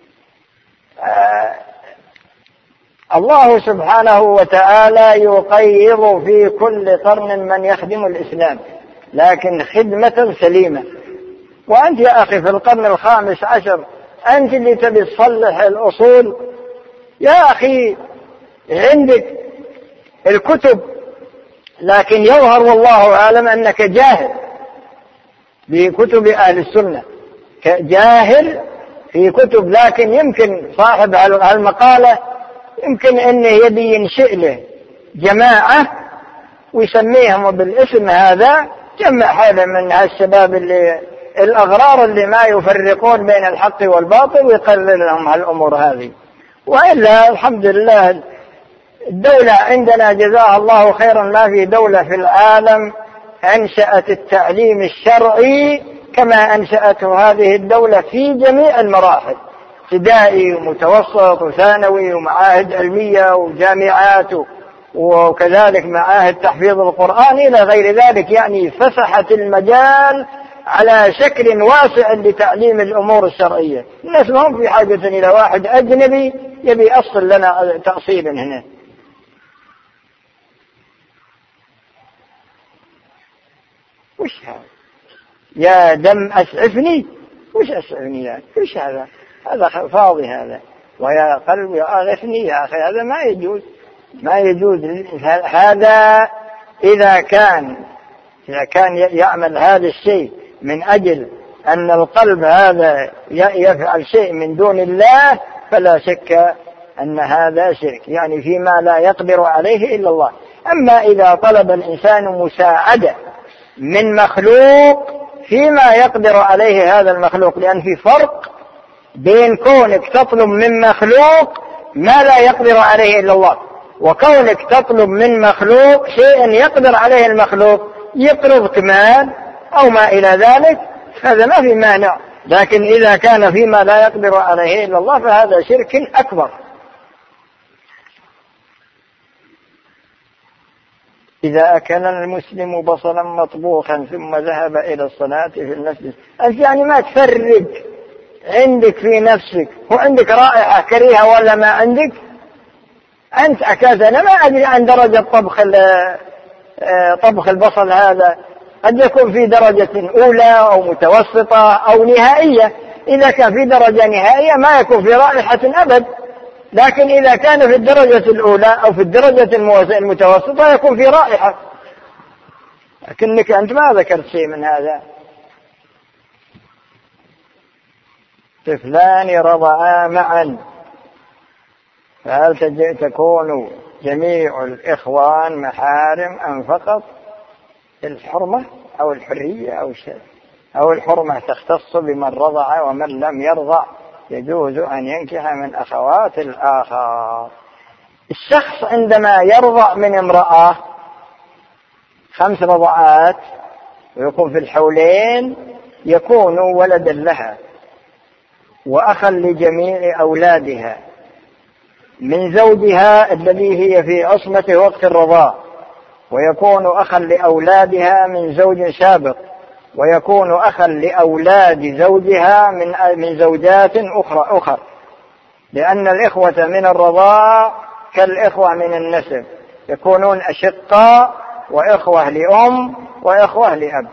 الله سبحانه وتعالى يقيض في كل قرن من يخدم الإسلام، لكن خدمة سليمة. وأنت يا أخي في القرن 15 أنت اللي تبي تصلح الأصول. يا أخي عندك الكتب، لكن يظهر والله أعلم أنك جاهل بكتب أهل السنة، جاهل في كتب. لكن يمكن صاحب المقالة يمكن أنه يبي ينشئ له جماعة ويسميهم بالاسم هذا، جمع هذا من الشباب اللي الأغرار اللي ما يفرقون بين الحق والباطل ويقرر لهم هالأمور هذه. وإلا الحمد لله الدولة عندنا جزاها الله خيرا، ما في دولة في العالم أنشأت التعليم الشرعي كما أنشأته هذه الدولة في جميع المراحل، ابتدائي ومتوسط وثانوي ومعاهد علمية وجامعات وكذلك معاهد تحفيظ القرآن إلى غير ذلك. يعني فسحت المجال على شكل واسع لتعليم الأمور الشرعية. الناس ما هم في حاجة إلى واحد أجنبي يبي أصل لنا تأصيلا هنا. وش هذا يا دم أسعفني؟ وش أسعفني يعني؟ وش هذا؟ هذا فاضي هذا. ويا قلبي أغثني يا أخي، هذا ما يجوز هذا. إذا كان يعمل هذا الشيء من أجل أن القلب هذا يفعل شيء من دون الله فلا شك أن هذا شرك، يعني فيما لا يقدر عليه إلا الله. أما إذا طلب الإنسان مساعدة من مخلوق فيما يقدر عليه هذا المخلوق، لأن في فرق بين كونك تطلب من مخلوق ما لا يقدر عليه إلا الله، وكونك تطلب من مخلوق شيء يقدر عليه المخلوق، يقرضك مال أو ما إلى ذلك، هذا ما في مانع. لكن إذا كان فيما لا يقدر عليه إلا الله فهذا شرك أكبر. إذا أكل المسلم بصلا مطبوخا ثم ذهب إلى الصلاة في المسجد، أنت يعني ما تفرق عندك في نفسك، هو عندك رائحة كريهة ولا ما عندك؟ أنت أكلت، أنا ما أدري عن درجة طبخ البصل هذا، قد يكون في درجة أولى أو متوسطة أو نهائية. إذا كان في درجة نهائية ما يكون في رائحة أبد، لكن إذا كان في الدرجة الأولى أو في الدرجة المتوسطة يكون في رائحة. لكنك أنت ما ذكرت شيء من هذا. طفلان رضعا معا، فهل تكون جميع الإخوان محارم أم فقط الحرمة أو الحرية أو الحرمة تختص بمن رضع ومن لم يرضع يجوز أن ينكح من أخوات الآخر؟ الشخص عندما يرضع من امرأة 5 رضعات ويكون في الحولين يكون ولدا لها وأخا لجميع أولادها من زوجها الذي هي في عصمته وقت الرضاع، ويكون أخا لأولادها من زوج سابق، ويكون أخا لأولاد زوجها من زوجات أخرى، لأن الإخوة من الرضاع كالإخوة من النسب، يكونون أشقاء وإخوة لأم وإخوة لأب.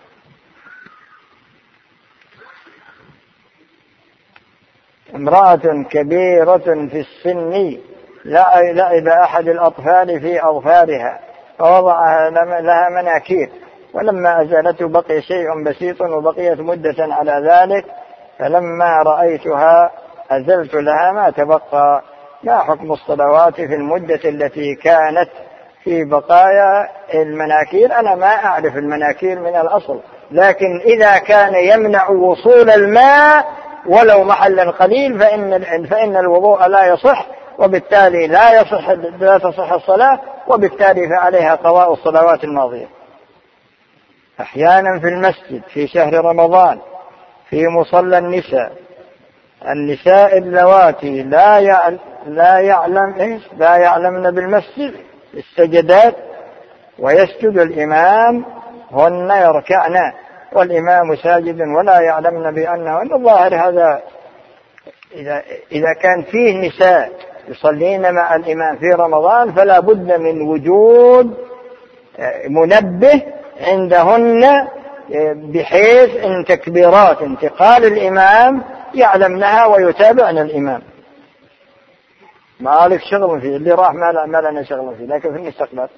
امرأة كبيرة في السن لعب أحد الأطفال في أظفارها فوضع لها مناكير، ولما أزالته بقي شيء بسيط وبقيت مدة على ذلك، فلما رأيتها أزلت لها ما تبقى. ما حكم الصلوات في المدة التي كانت في بقايا المناكير؟ أنا ما أعرف المناكير من الأصل، لكن إذا كان يمنع وصول الماء ولو محلا قليل فإن الوضوء لا يصح، وبالتالي لا تصح الصلاة، وبالتالي فعليها قضاء الصلوات الماضية. أحيانا في المسجد في شهر رمضان في مصلى النساء اللواتي لا يعلمن بالمسجد السجدات ويسجد الإمام هن يركعن والإمام ساجد ولا يعلمن بأنهن. الظاهر هذا إذا كان فيه نساء يصلين مع الإمام في رمضان فلا بد من وجود منبه عندهن، بحيث ان تكبيرات انتقال الإمام يعلمنها ويتابعن الإمام. ما لك شغل فيه، اللي راح ما لنا شغل فيه، لكن في المستقبل.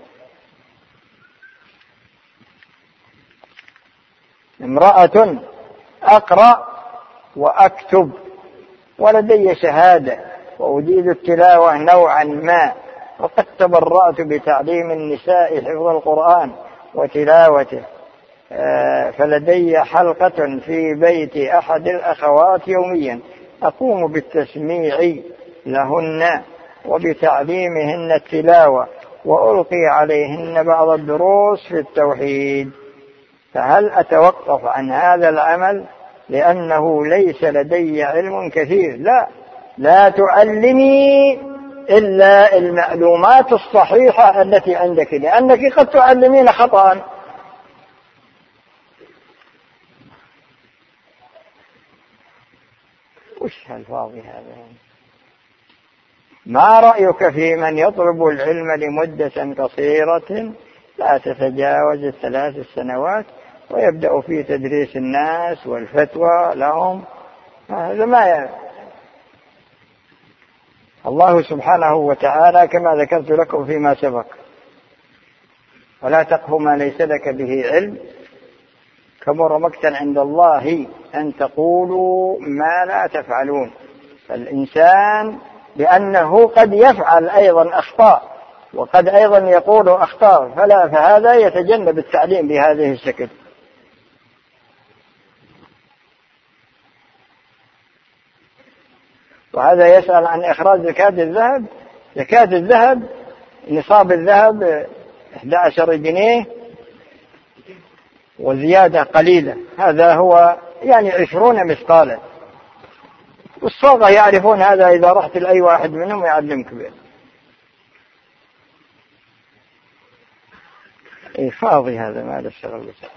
امرأة أقرأ وأكتب ولدي شهادة وأجيد التلاوة نوعا ما، وقد تبرأت بتعليم النساء حفظ القرآن وتلاوته، فلدي حلقة في بيت أحد الأخوات يوميا أقوم بالتسميع لهن وبتعليمهن التلاوة، وألقي عليهن بعض الدروس في التوحيد، فهل أتوقف عن هذا العمل لأنه ليس لدي علم كثير؟ لا تعلمي إلا المعلومات الصحيحة التي عندك، لأنك قد تعلمين خطأ. وش هالفاضي هذا؟ ما رأيك في من يطلب العلم لمدة قصيرة لا تتجاوز 3 سنوات ويبدأ في تدريس الناس والفتوى لهم؟ هذا ما الله سبحانه وتعالى كما ذكرت لكم فيما سبق: ولا تقف ما ليس لك به علم، كبر مقتا عند الله أن تقولوا ما لا تفعلون. فالإنسان لأنه قد يفعل أيضا أخطاء وقد أيضا يقول أخطاء، فهذا يتجنب التعليم بهذه الشكل. وهذا يسأل عن إخراج زكاة الذهب. زكاة الذهب نصاب الذهب 11 جنيه وزيادة قليلة، هذا هو يعني 20 مثقالا، والصاغة يعرفون هذا، إذا رحت لأي واحد منهم يعلمك به. فاضي هذا، ما له الشغل بسرعة.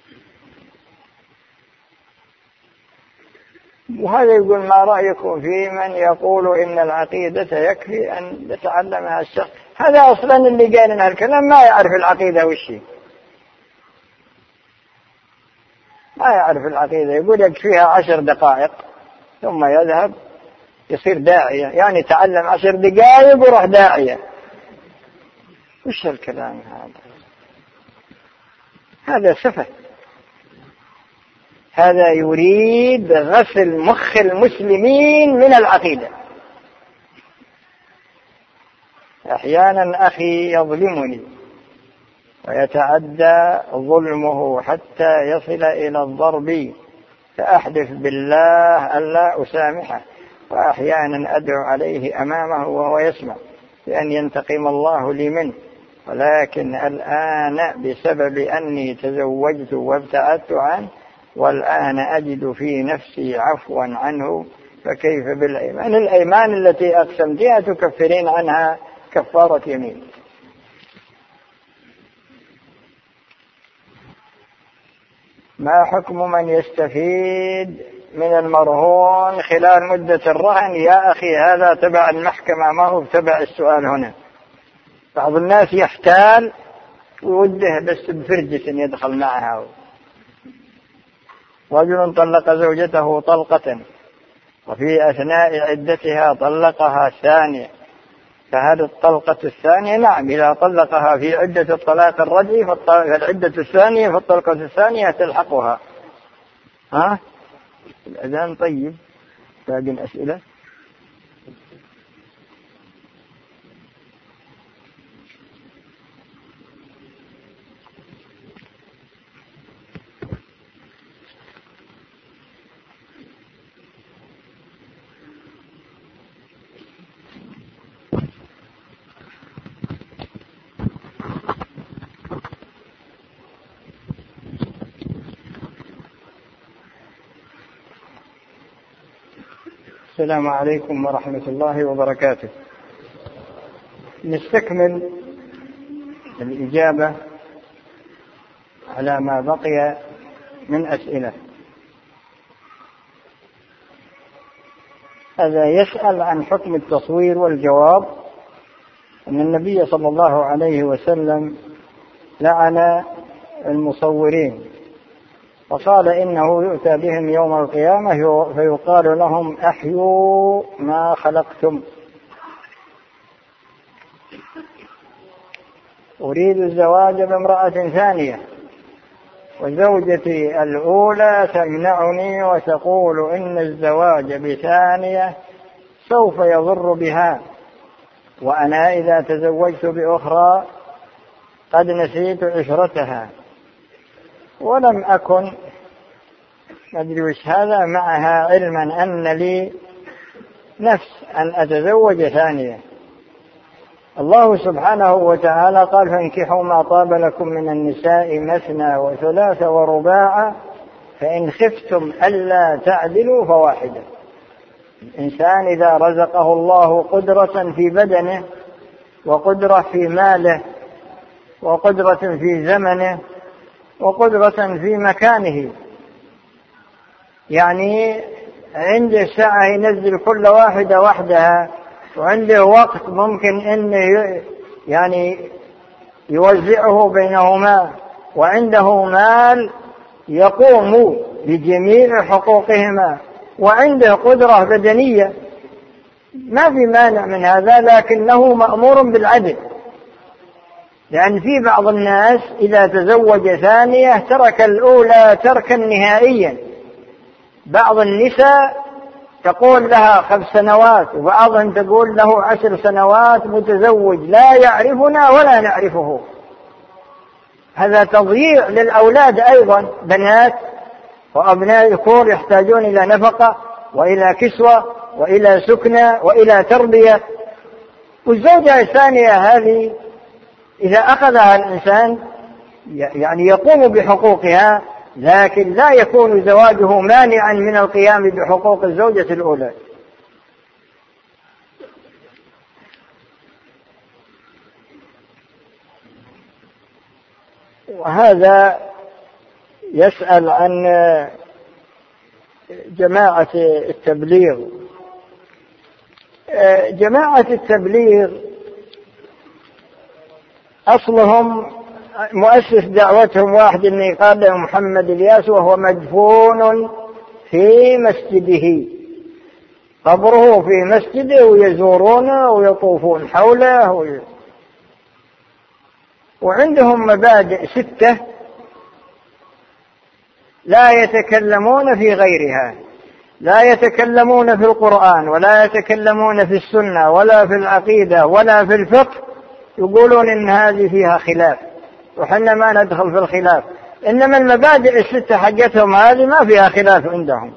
وهذا يقول: ما رأيكم في من يقول إن العقيدة يكفي أن يتعلمها الشخص؟ هذا أصلا اللي قال لنا الكلام ما يعرف العقيدة وشي، ما يعرف العقيدة. يقول يكفيها 10 دقائق ثم يذهب يصير داعية، يعني تعلم 10 دقائق وراح داعية. وش الكلام هذا؟ هذا سفه، هذا يريد غسل مخ المسلمين من العقيدة. أحيانا أخي يظلمني ويتعدى ظلمه حتى يصل إلى الضرب، فأحلف بالله ألا أسامحه، وأحيانا أدعو عليه أمامه وهو يسمع بأن ينتقم الله لي منه. ولكن الآن بسبب أني تزوجت وابتعدت عنه والآن أجد في نفسي عفوا عنه، فكيف بالأيمان؟ الأيمان التي أقسمتها تكفرين عنها كفارة يمين. ما حكم من يستفيد من المرهون خلال مدة الرهن؟ يا أخي هذا تبع المحكمة، ما هو تبع السؤال هنا. بعض الناس يحتال ووده بس بفرجة يدخل معها. رجل طلق زوجته طلقة وفي أثناء عدتها طلقها ثانية، فهذه الطلقة الثانية نعم إذا طلقها في عدة الطلاق الرجعي فالعدة الثانية فالطلقة الثانية تلحقها. الأذان طيب. باقي أسئلة؟ السلام عليكم ورحمة الله وبركاته. نستكمل الإجابة على ما بقي من أسئلة. هذا يسأل عن حكم التصوير، والجواب أن النبي صلى الله عليه وسلم لعن المصورين وقال إنه يؤتى بهم يوم القيامة فيقال لهم أحيوا ما خلقتم. أريد الزواج بامرأة ثانية وزوجتي الأولى تمنعني وتقول إن الزواج بثانية سوف يضر بها، وأنا إذا تزوجت بأخرى قد نسيت عشرتها ولم أكن أدري وش هذا معها، علما أن لي نفس أن أتزوج ثانية. الله سبحانه وتعالى قال فانكحوا ما طاب لكم من النساء مثنى وثلاث ورباع فإن خفتم ألا تعدلوا فواحدة. الإنسان إذا رزقه الله قدرة في بدنه وقدرة في ماله وقدرة في زمنه وقدرة في مكانه، يعني عنده ساعة ينزل كل واحدة وحدها، وعنده وقت ممكن أنه يعني يوزعه بينهما، وعنده مال يقوم بجميع حقوقهما، وعنده قدرة بدنية، ما في مانع من هذا، لكنه مأمور بالعدل. لأن في بعض الناس إذا تزوج ثانية ترك الأولى تركا نهائيا. بعض النساء تقول لها 5 سنوات وبعضهم تقول له 10 سنوات متزوج لا يعرفنا ولا نعرفه. هذا تضييع للأولاد أيضا، بنات وأبناء ذكور يحتاجون إلى نفقة وإلى كسوة وإلى سكنة وإلى تربية. والزوجة الثانية هذه إذا أخذها الإنسان يعني يقوم بحقوقها، لكن لا يكون زواجه مانعا من القيام بحقوق الزوجة الأولى. وهذا يسأل عن جماعة التبليغ. جماعة التبليغ أصلهم مؤسس دعوتهم واحد اللي قال له محمد الياس، وهو مدفون في مسجده، قبره في مسجده ويزورونه ويطوفون حوله وعندهم مبادئ 6 لا يتكلمون في غيرها، لا يتكلمون في القرآن ولا يتكلمون في السنة ولا في العقيدة ولا في الفقه، يقولون إن هذه فيها خلاف وحنا ما ندخل في الخلاف. إنما المبادئ 6 حقتهم هذه ما فيها خلاف عندهم.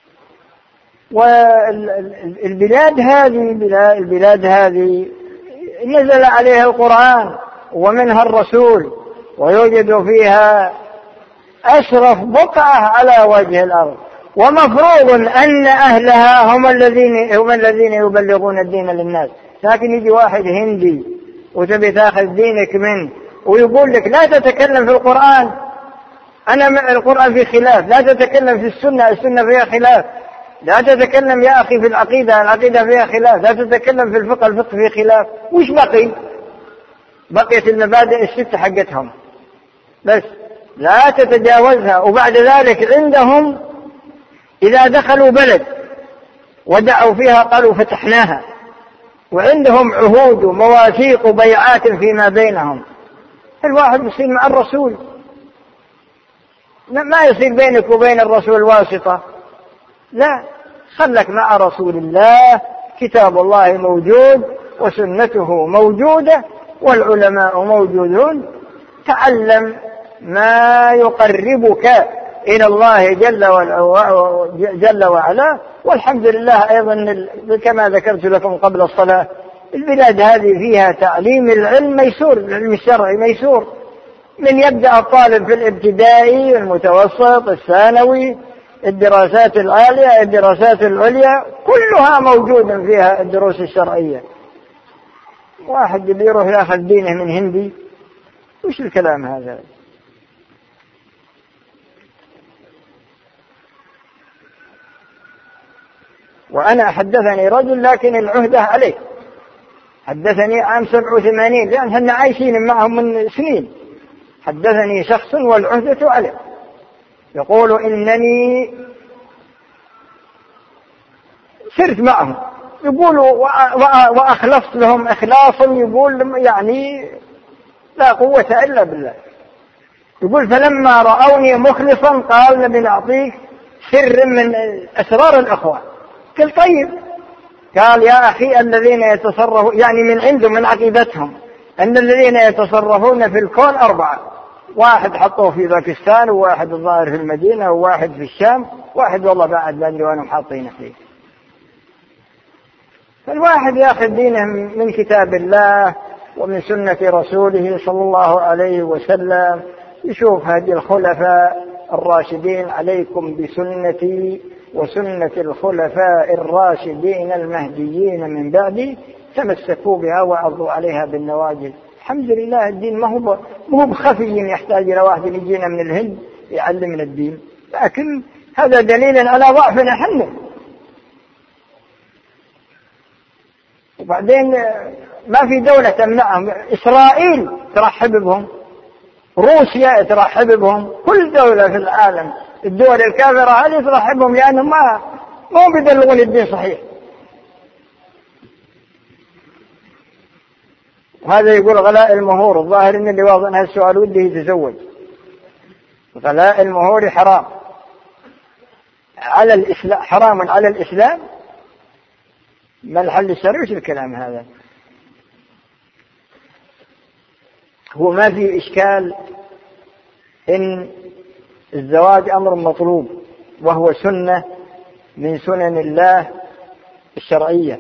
والبلاد هذه نزل عليها القرآن ومنها الرسول، ويوجد فيها أشرف بقعة على وجه الأرض، ومفروض أن أهلها هم الذين يبلغون الدين للناس. لكن يجي واحد هندي وتبي تاخذ دينك منه ويقول لك لا تتكلم في القرآن، القرآن فيه خلاف، لا تتكلم في السنة فيها خلاف، لا تتكلم يا أخي في العقيدة فيها خلاف، لا تتكلم في الفقه فيه خلاف. وش بقيت المبادئ الستة حقتهم بس لا تتجاوزها. وبعد ذلك عندهم إذا دخلوا بلد ودعوا فيها قالوا فتحناها، وعندهم عهود ومواثيق وبيعات فيما بينهم. الواحد يصير مع الرسول، ما يصير بينك وبين الرسول واسطة، لا، خلك مع رسول الله. كتاب الله موجود وسنته موجودة والعلماء موجودون. تعلم ما يقربك إلى الله جل وعلا. والحمد لله أيضا كما ذكرت لكم قبل الصلاة، البلاد هذه فيها تعليم العلم ميسور، العلم الشرعي ميسور، من يبدأ الطالب في الابتدائي المتوسط الثانوي الدراسات العالية الدراسات العليا كلها موجودة فيها الدروس الشرعية. واحد اللي يروح ياخذ دينه من هندي، وش الكلام هذا؟ وأنا حدثني رجل لكن العهدة عليه، حدثني عام 87 لأن احنا عايشين معهم من سنين. حدثني شخص والعهدة عليه يقول إنني سرت معهم، يقول وأخلصت لهم إخلاصا، يقول يعني لا قوة إلا بالله. يقول فلما رأوني مخلصا قال نبي نعطيك سر من أسرار الأخوة. قل طيب. قال يا أخي الذين يتصرفون يعني من عندهم من عقيدتهم أن الذين يتصرفون في الكون 4، واحد حطوه في باكستان، وواحد الظاهر في المدينة، وواحد في الشام، واحد والله بعد لا أدري وأنهم حاطينه فيه. فالواحد يأخذ دينه من كتاب الله ومن سنة رسوله صلى الله عليه وسلم، يشوف هذه الخلفاء الراشدين، عليكم بسنتي وسنة الخلفاء الراشدين المهديين من بعدي، تمسكوا بها وعضوا عليها بالنواجذ. الحمد لله الدين ما هو بخفي يحتاج إلى واحد يجينا من الهند يعلمنا الدين، لكن هذا دليل على ضعفنا حنا. وبعدين ما في دولة تمنعهم، إسرائيل ترحب بهم، روسيا ترحب بهم، كل دولة في العالم الدول الكافرة هذه ترحبهم لأنهم ما بيدلغون الدين صحيح. وهذا يقول غلاء المهور، الظاهر ان اللي واضح هذا السؤال وده يتزوج. غلاء المهور حرام على الإسلام، حرام على الإسلام. ما الحل الشرعي؟ وش الكلام هذا؟ هو ما في إشكال إن الزواج أمر مطلوب وهو سنة من سنن الله الشرعية.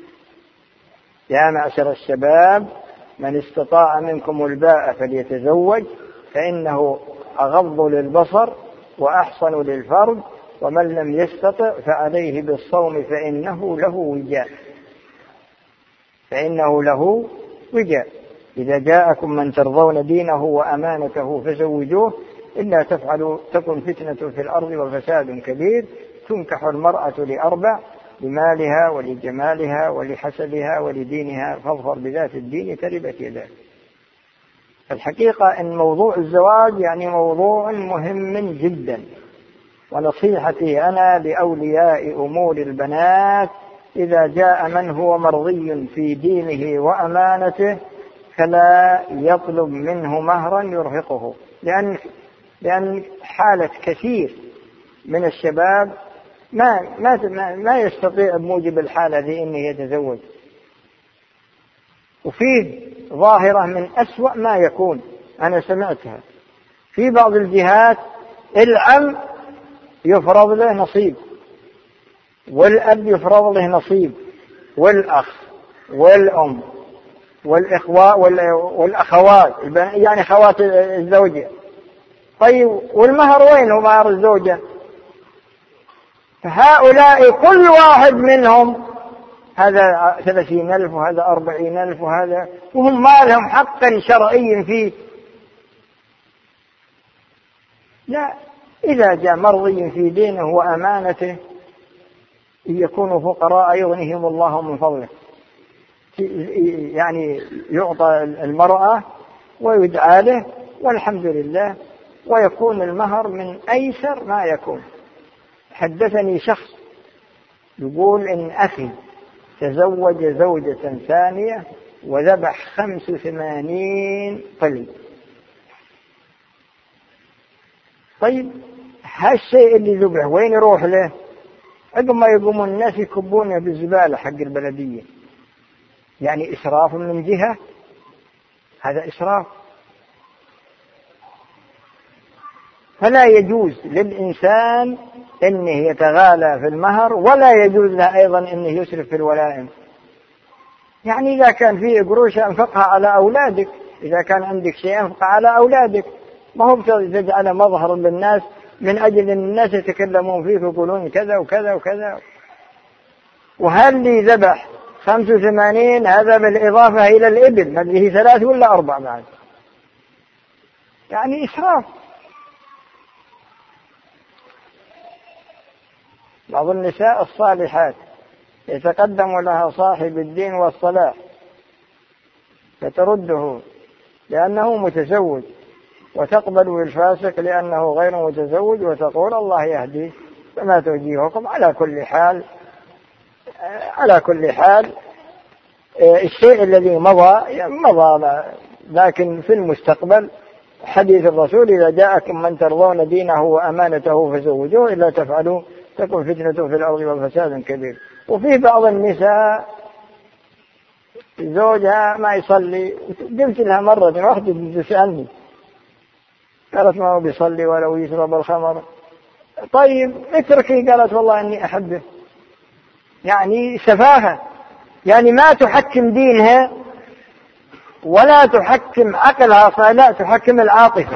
يا معشر الشباب من استطاع منكم الباء فليتزوج فإنه أغض للبصر وأحصن للفرج، ومن لم يستطع فعليه بالصوم فإنه له وجاء. إذا جاءكم من ترضون دينه وأمانته فزوجوه، إلا تفعلوا تكن فتنة في الأرض وفساد كبير. تنكح المرأة ل4: لمالها ولجمالها ولحسبها ولدينها، فاظفر بذات الدين تربت يداك. الحقيقة أن موضوع الزواج يعني موضوع مهم جدا، ونصيحتي أنا لأولياء أمور البنات إذا جاء من هو مرضي في دينه وأمانته فلا يطلب منه مهرا يرهقه، لأن حالة كثير من الشباب ما يستطيع بموجب الحالة ذي أنه يتزوج. وفيه ظاهرة من أسوأ ما يكون، أنا سمعتها في بعض الجهات، العم يفرض له نصيب، والأب يفرض له نصيب، والأخ والأم، والإخوة والأخوات، يعني خوات الزوجة. طيب والمهر وين هو مهر الزوجة؟ فهؤلاء كل واحد منهم هذا 30,000 وهذا 40,000 وهذا، وهم ما لهم حقا شرعي فيه. لا، إذا جاء مرضي في دينه وأمانته يكونوا فقراء يغنيهم الله من فضله، يعني يعطى المرأة ويدعى له والحمد لله، ويكون المهر من أيسر ما يكون. حدثني شخص يقول إن أخي تزوج زوجة ثانية وذبح 85 طلي. طيب هالشيء اللي ذبح وين يروح له؟ عقب ما يقومون الناس يكبونه بالزبالة حق البلدية. يعني إسراف من جهة، هذا إسراف. فلا يجوز للإنسان أنه يتغالى في المهر، ولا يجوز له أيضا أنه يسرف في الولائم. يعني إذا كان فيه قروش أنفقها على أولادك، إذا كان عندك شيء أنفقها على أولادك، ما هو تجعل مظهر للناس من أجل أن الناس يتكلمون فيه ويقولون كذا وكذا وكذا. وهل لي ذبح 85 هذا بالإضافة إلى الإبل، ما هي 3 ولا 4 بعد، يعني إسراف. بعض النساء الصالحات يتقدم لها صاحب الدين والصلاح فترده لأنه متزوج، وتقبل بالفاسق لأنه غير متزوج، وتقول الله يهديه. فما توجيهكم؟ على كل حال الشيء الذي مضى، لكن في المستقبل حديث الرسول إذا جاءكم من ترضون دينه وأمانته فزوجوه، إلا تفعلوا تكون فتنة في الأرض وفساد كبير. وفي بعض النساء زوجها ما يصلي، قلت لها مرة واحدة تسألني قالت ما هو بيصلي ولو يشرب الخمر. طيب اتركي، قالت والله إني أحبه. يعني سفاهة، يعني ما تحكم دينها ولا تحكم عقلها، فلا تحكم العاطفة.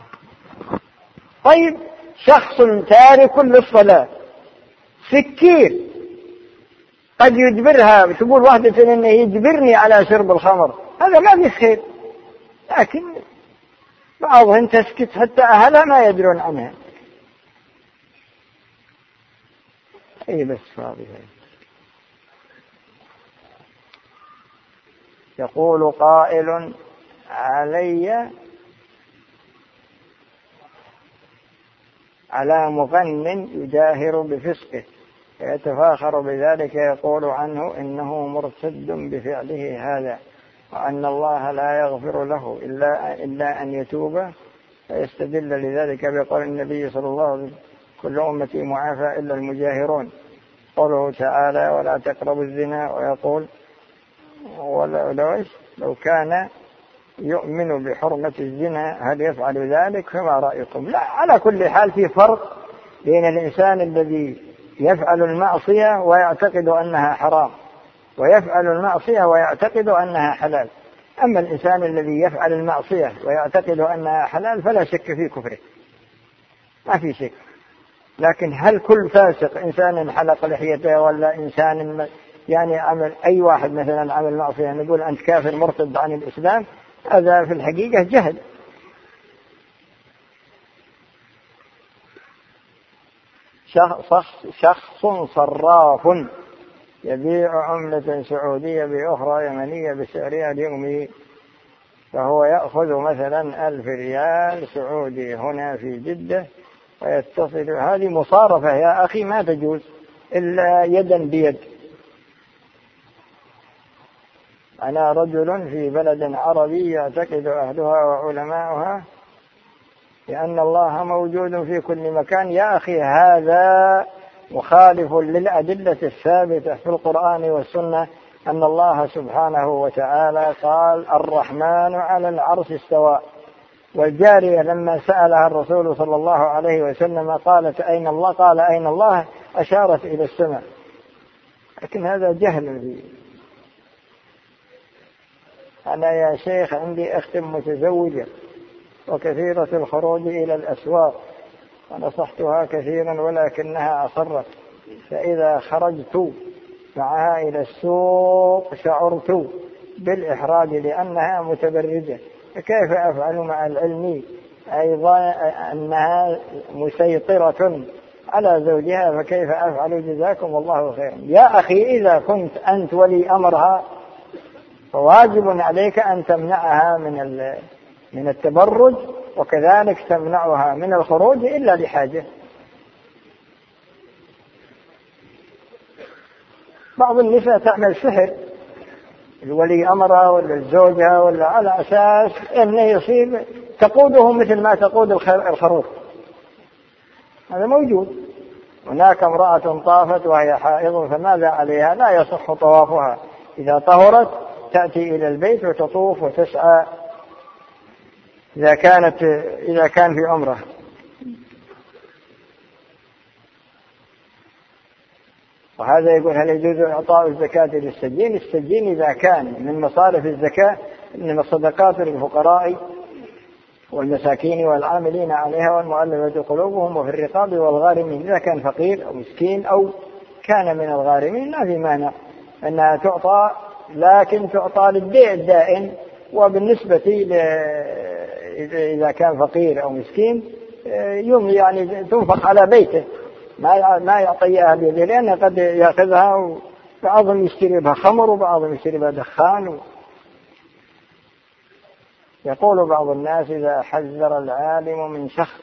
طيب شخص تارك للصلاة سكير قد يجبرها، تقول واحدة إنه يجبرني على شرب الخمر، هذا ما في خير. لكن بعضهم تسكت حتى أهلها ما يدرون عنها. أي بس فاضي. يقول قائل علي على مغن يجاهر بفسقه ويتفاخر بذلك، يقول عنه إنه مرتد بفعله هذا، وأن الله لا يغفر له إلا أن يتوب، فيستدل لذلك بقول النبي صلى الله عليه وسلم كل أمتي معافى إلا المجاهرون، قوله تعالى ولا تقربوا الزنا، ويقول لو كان يؤمن بحرمة الزنا هل يفعل ذلك؟ فما رأيكم؟ لا، على كل حال في فرق بين الإنسان الذي يفعل المعصية ويعتقد أنها حرام، ويفعل المعصية ويعتقد أنها حلال. أما الإنسان الذي يفعل المعصية ويعتقد أنها حلال فلا شك في كفره، ما في شك. لكن هل كل فاسق إنسان حلق لحيته، ولا إنسان يعني عمل أي واحد مثلا عمل معصية نقول أنت كافر مرتد عن الإسلام؟ هذا في الحقيقة جهل. شخص صراف يبيع عملة سعودية بأخرى يمنية بسعرها اليومي، فهو يأخذ مثلا 1000 ريال سعودي هنا في جدة ويتصل. هذه مصارفة يا أخي ما تجوز إلا يدا بيد. أنا رجل في بلد عربي يعتقد أهلها وعلماؤها لأن الله موجود في كل مكان. يا أخي هذا مخالف للأدلة الثابتة في القرآن والسنة، أن الله سبحانه وتعالى قال الرحمن على العرش استوى. والجارية لما سألها الرسول صلى الله عليه وسلم قالت أين الله؟ قال أين الله؟ أشارت إلى السماء. لكن هذا جهل فيه. أنا يا شيخ عندي أخت متزوجة وكثيرة الخروج إلى الأسواق، ونصحتها كثيرا ولكنها أصرت، فإذا خرجت معها إلى السوق شعرت بالإحراج لأنها متبرجة، فكيف أفعل مع العلم أيضا أنها مسيطرة على زوجها؟ فكيف أفعل؟ جزاكم الله خيرا. يا أخي إذا كنت أنت ولي أمرها فواجب عليك أن تمنعها من التبرج، وكذلك تمنعها من الخروج إلا لحاجة. بعض النساء تعمل سحر الولي أمرها ولا الزوجة ولا على أساس أنه يصيب تقوده مثل ما تقود الخروف، هذا موجود. هناك امرأة طافت وهي حائض فماذا عليها؟ لا يصح طوافها، إذا طهرت تأتي إلى البيت وتطوف وتسعى إذا كان في عمره. وهذا يقول هل يجوز إعطاء الزكاة للسجين؟ السجين إذا كان من مصارف الزكاة من الصدقات للفقراء والمساكين والعاملين عليها والمؤلفة قلوبهم وفي الرقاب والغارمين، إذا كان فقير أو مسكين أو كان من الغارمين لا في مانع أنها تعطى، لكن تعطى للبيع الدائم. وبالنسبة إذا كان فقير أو مسكين يعني تنفق على بيته، ما يعطيها بيده، لأنه قد يأخذها وبعضهم يشتري بها خمر وبعضهم يشتري بها دخان. يقول بعض الناس إذا حذر العالم من شخص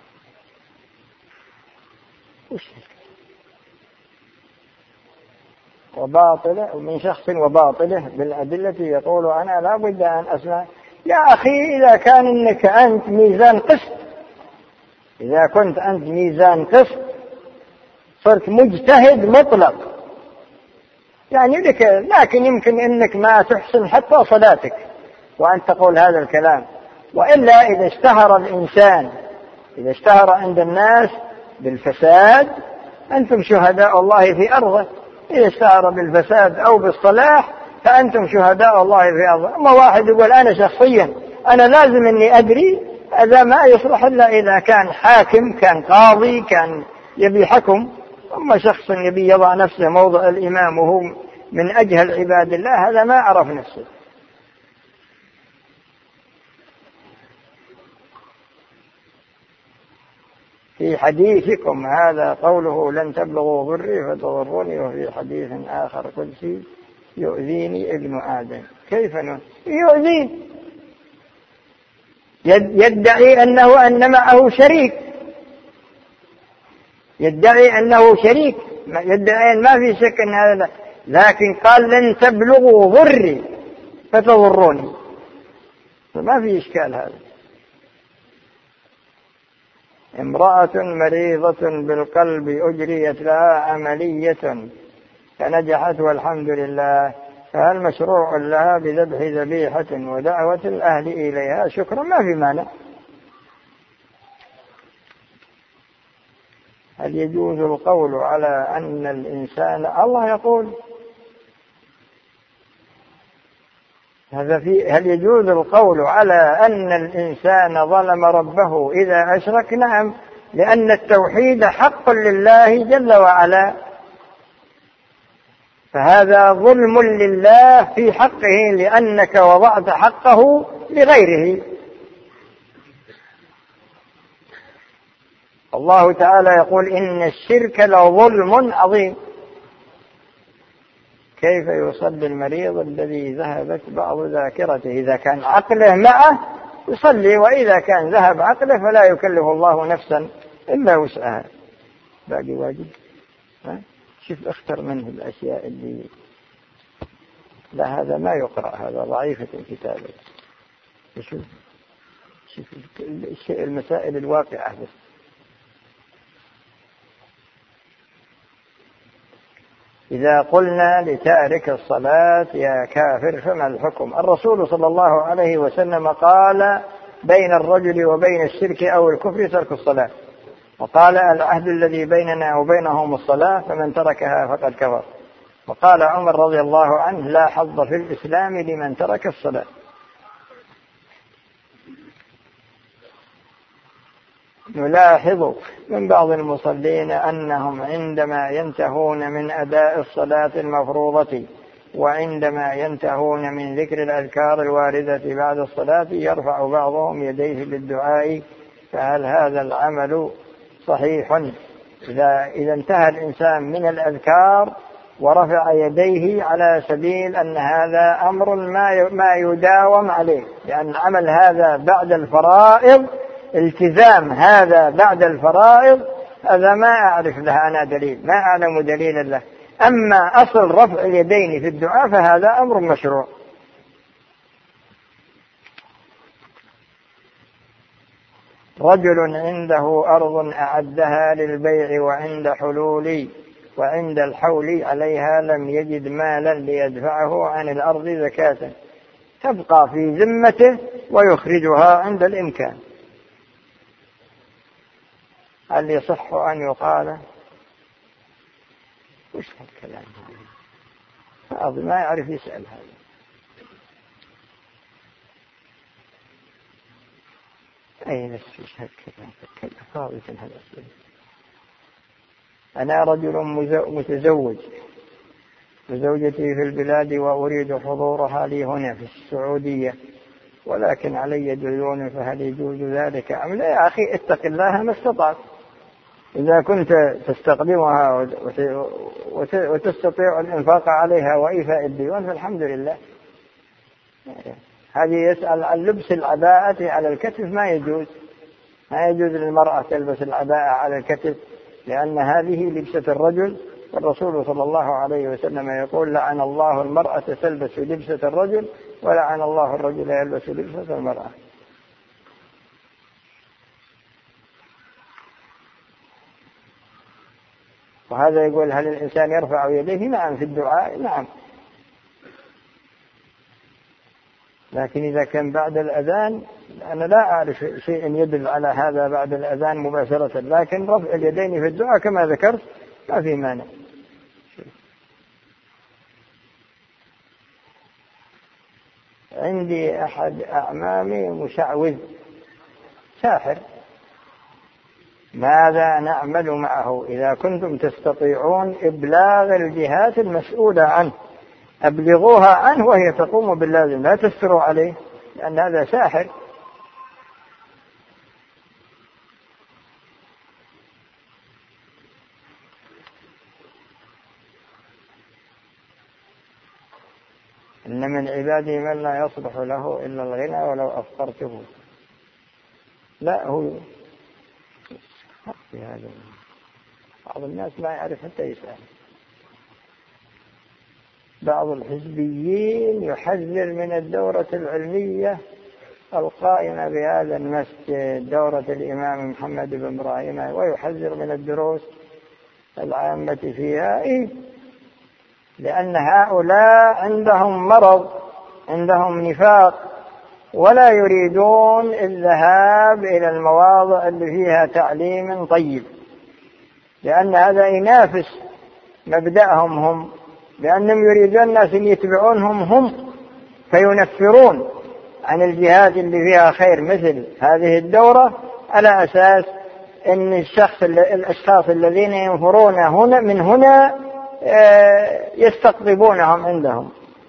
وباطله من شخص وباطله بالأدلة، يقول أنا لا بد أن أسمع. يا أخي إذا كان إنك أنت ميزان قسط، إذا كنت أنت ميزان قسط صرت مجتهد مطلق يعني لك، لكن يمكن إنك ما تحسن حتى صلاتك وأن تقول هذا الكلام. وإلا إذا اشتهر الإنسان، إذا اشتهر عند الناس بالفساد أنتم شهداء الله في أرضه، إذا اشتهر بالفساد أو بالصلاح فأنتم شهداء الله في أرضه. أما واحد يقول أنا شخصيا أنا لازم أني أدري، هذا ما يصلح إلا إذا كان حاكم، كان قاضي، كان يبي حكم. أما شخص يبي يضع نفسه موضع الإمام وهو من أجهل عباد الله، هذا ما عرف نفسه. في حديثكم هذا قوله لن تبلغوا ضري فتضروني، وفي حديث آخر قدسي يؤذيني ابن آدم. كيف يؤذيني؟ يدعي أن معه شريك، يدعي أنه شريك، يدعي ما في شك أن هذا، لكن قال لن تبلغوا ضري فتضروني، فما في إشكال هذا. امرأة مريضة بالقلب أجريت لها عملية فنجحت والحمد لله، فهل مشروع لها بذبح ذبيحة ودعوة الأهل إليها شكرا؟ ما في مانع. هل يجوز القول على أن الإنسان، الله يقول هذا في، هل يجوز القول على أن الإنسان ظلم ربه إذا أشرك؟ نعم، لأن التوحيد حق لله جل وعلا، فهذا ظلم لله في حقه لأنك وضعت حقه لغيره. الله تعالى يقول إن الشرك لظلم عظيم. كيف يصلي المريض الذي ذهبت بعض ذاكرته؟ إذا كان عقله معه يصلي، وإذا كان ذهب عقله فلا يكلف الله نفسا إلا وسعها. باقي واجب، شوف اختر منه الأشياء اللي لا، هذا ما يقرأ، هذا ضعيفة الكتابة. شوف المسائل الواقعة بس. إذا قلنا لتارك الصلاة يا كافر فما الحكم؟ الرسول صلى الله عليه وسلم قال بين الرجل وبين الشرك أو الكفر ترك الصلاة، وقال العهد الذي بيننا وبينهم الصلاة فمن تركها فقد كفر. وقال عمر رضي الله عنه: لا حظ في الإسلام لمن ترك الصلاة. نلاحظ من بعض المصلين أنهم عندما ينتهون من أداء الصلاة المفروضة وعندما ينتهون من ذكر الأذكار الواردة بعد الصلاة يرفع بعضهم يديه بالدعاء، فهل هذا العمل صحيح؟ إذا انتهى الإنسان من الأذكار ورفع يديه على سبيل أن هذا أمر ما يداوم عليه، لأن عمل هذا بعد الفرائض، التزام هذا بعد الفرائض، هذا ما أعرف له أنا دليل، ما أعلم دليلا له. أما أصل رفع اليدين في الدعاء فهذا أمر مشروع. رجل عنده أرض أعدها للبيع وعند الحول عليها لم يجد مالا ليدفعه عن الأرض زكاة، تبقى في ذمته ويخرجها عند الإمكان، هل يصح أن يقال؟ وش هالكلام هذا؟ ما يعرف يسأل هذا. أين السيش هالكلام؟ فاضي هذا السيش. أنا رجل متزوج وزوجتي في البلاد وأريد حضورها لي هنا في السعودية، ولكن علي ديون، فهل يجوز ذلك أم لا؟ يا أخي اتق الله ما استطعت. إذا كنت تستقدمها وتستطيع الإنفاق عليها وإيفاء الديون فالحمد لله. هذه يسأل عن لبس العباءة على الكتف، ما يجوز للمرأة تلبس العباءة على الكتف، لأن هذه لبسة الرجل، والرسول صلى الله عليه وسلم يقول: لعن الله المرأة تلبس لبسة الرجل، ولعن الله الرجل يلبس لبسة المرأة. وهذا يقول: هل الإنسان يرفع يديه؟ نعم، في الدعاء نعم، لكن إذا كان بعد الأذان أنا لا أعرف شيء يدل على هذا بعد الأذان مباشرة، لكن رفع اليدين في الدعاء كما ذكرت ما في مانع. عندي أحد أعمامي مشعوذ ساحر، ماذا نعمل معه؟ إذا كنتم تستطيعون إبلاغ الجهات المسؤولة عنه أبلغوها عنه وهي تقوم باللازم، لا تستروا عليه، لأن هذا ساحر. إن من عبادي من لا يصلح له إلا الغنى ولو أفقرته. لا، هو هذا بعض الناس ما يعرف حتى يسأل. بعض الحزبيين يحذر من الدورة العلمية القائمة بهذا المسجد، دورة الإمام محمد بن إبراهيم، ويحذر من الدروس العامة فيها، لأن هؤلاء عندهم مرض، عندهم نفاق، ولا يريدون الذهاب إلى المواضع اللي فيها تعليم طيب، لأن هذا ينافس مبدأهم هم، لأنهم يريدون الناس أن يتبعونهم هم، فينفرون عن الجهات اللي فيها خير مثل هذه الدورة، على أساس أن الأشخاص الذين ينفرون من هنا يستقطبونهم عندهم.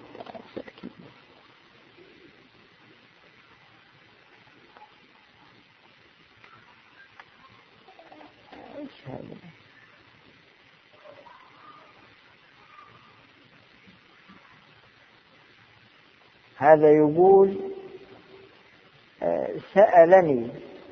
هذا يقول: سألني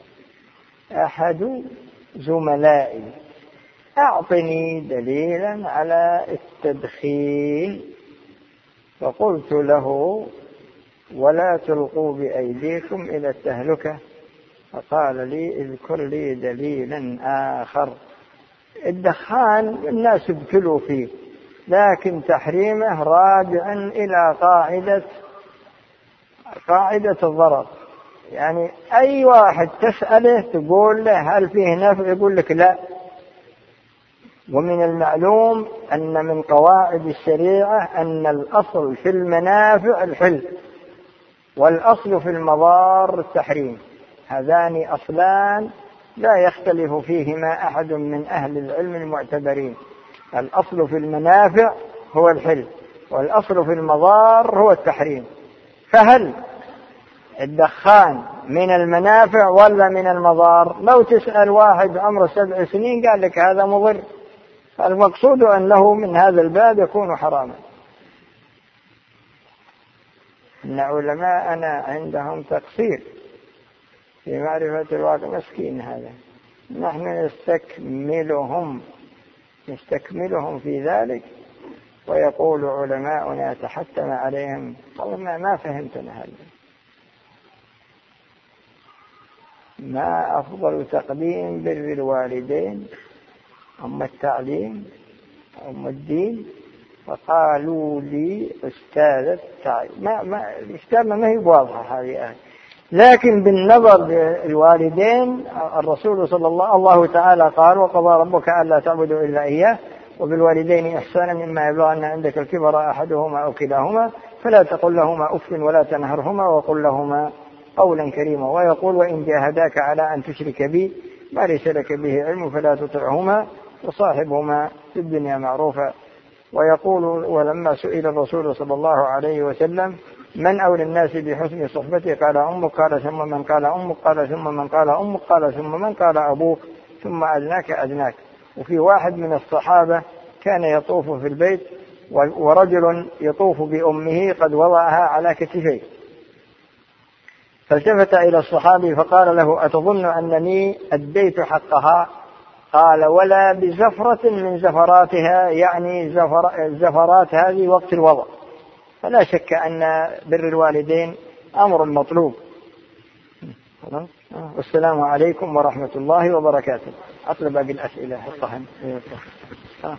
أحد زملائي أعطني دليلا على التدخين، فقلت له: ولا تلقوا بأيديكم إلى التهلكة. فقال لي: اذكر لي دليلا آخر. الدخان الناس ابتلوا فيه، لكن تحريمه راجع إلى قاعدة الضرر، يعني أي واحد تسأله تقول له هل فيه نفع يقول لك لا، ومن المعلوم أن من قواعد الشريعة أن الأصل في المنافع الحل، والأصل في المضار التحريم. هذان أصلان لا يختلف فيهما أحد من أهل العلم المعتبرين. الأصل في المنافع هو الحل، والأصل في المضار هو التحريم. فهل الدخان من المنافع ولا من المضار؟ لو تسأل واحد عمره 7 سنين قال لك هذا مضر، المقصود أنه من هذا الباب يكون حراما. إن علماءنا عندهم تقصير في معرفة الواقع، مسكين هذا. نحن نستكملهم في ذلك، ويقول علماؤنا تحتم عليهم والله ما فهمتنا هذا. ما أفضل تقديم بر الوالدين أم التعليم أم الدين؟ فقالوا لي أستاذ التعليم. الأستاذ ما هي واضحة هذه، لكن بالنظر للوالدين الرسول صلى الله تعالى قال: وقضى ربك ألا تعبدوا إلا إياه وبالوالدين إحسانا إما يبلغن عندك الكبر أحدهما أو كلاهما فلا تقل لهما أف ولا تنهرهما وقل لهما قولا كريما. ويقول: وإن جاهداك على أن تشرك بي ما ليس لك به علم فلا تطعهما وصاحبهما في الدنيا معروفا. ويقول: ولما سئل الرسول صلى الله عليه وسلم من أولى الناس بحسن صحبته قال أمك، قال ثم من، قال أمك، قال ثم من، قال أمك، قال ثم من، قال أبوك، ثم أدناك أدناك. وفي واحد من الصحابة كان يطوف في البيت ورجل يطوف بأمه قد وضعها على كتفيه، فالتفت إلى الصحابي فقال له: أتظن أنني أديت حقها؟ قال: ولا بزفرة من زفراتها، يعني زفرات هذه وقت الوضع. فلا شك أن بر الوالدين أمر مطلوب. والسلام عليكم ورحمة الله وبركاته. أطلب بالأسئلة.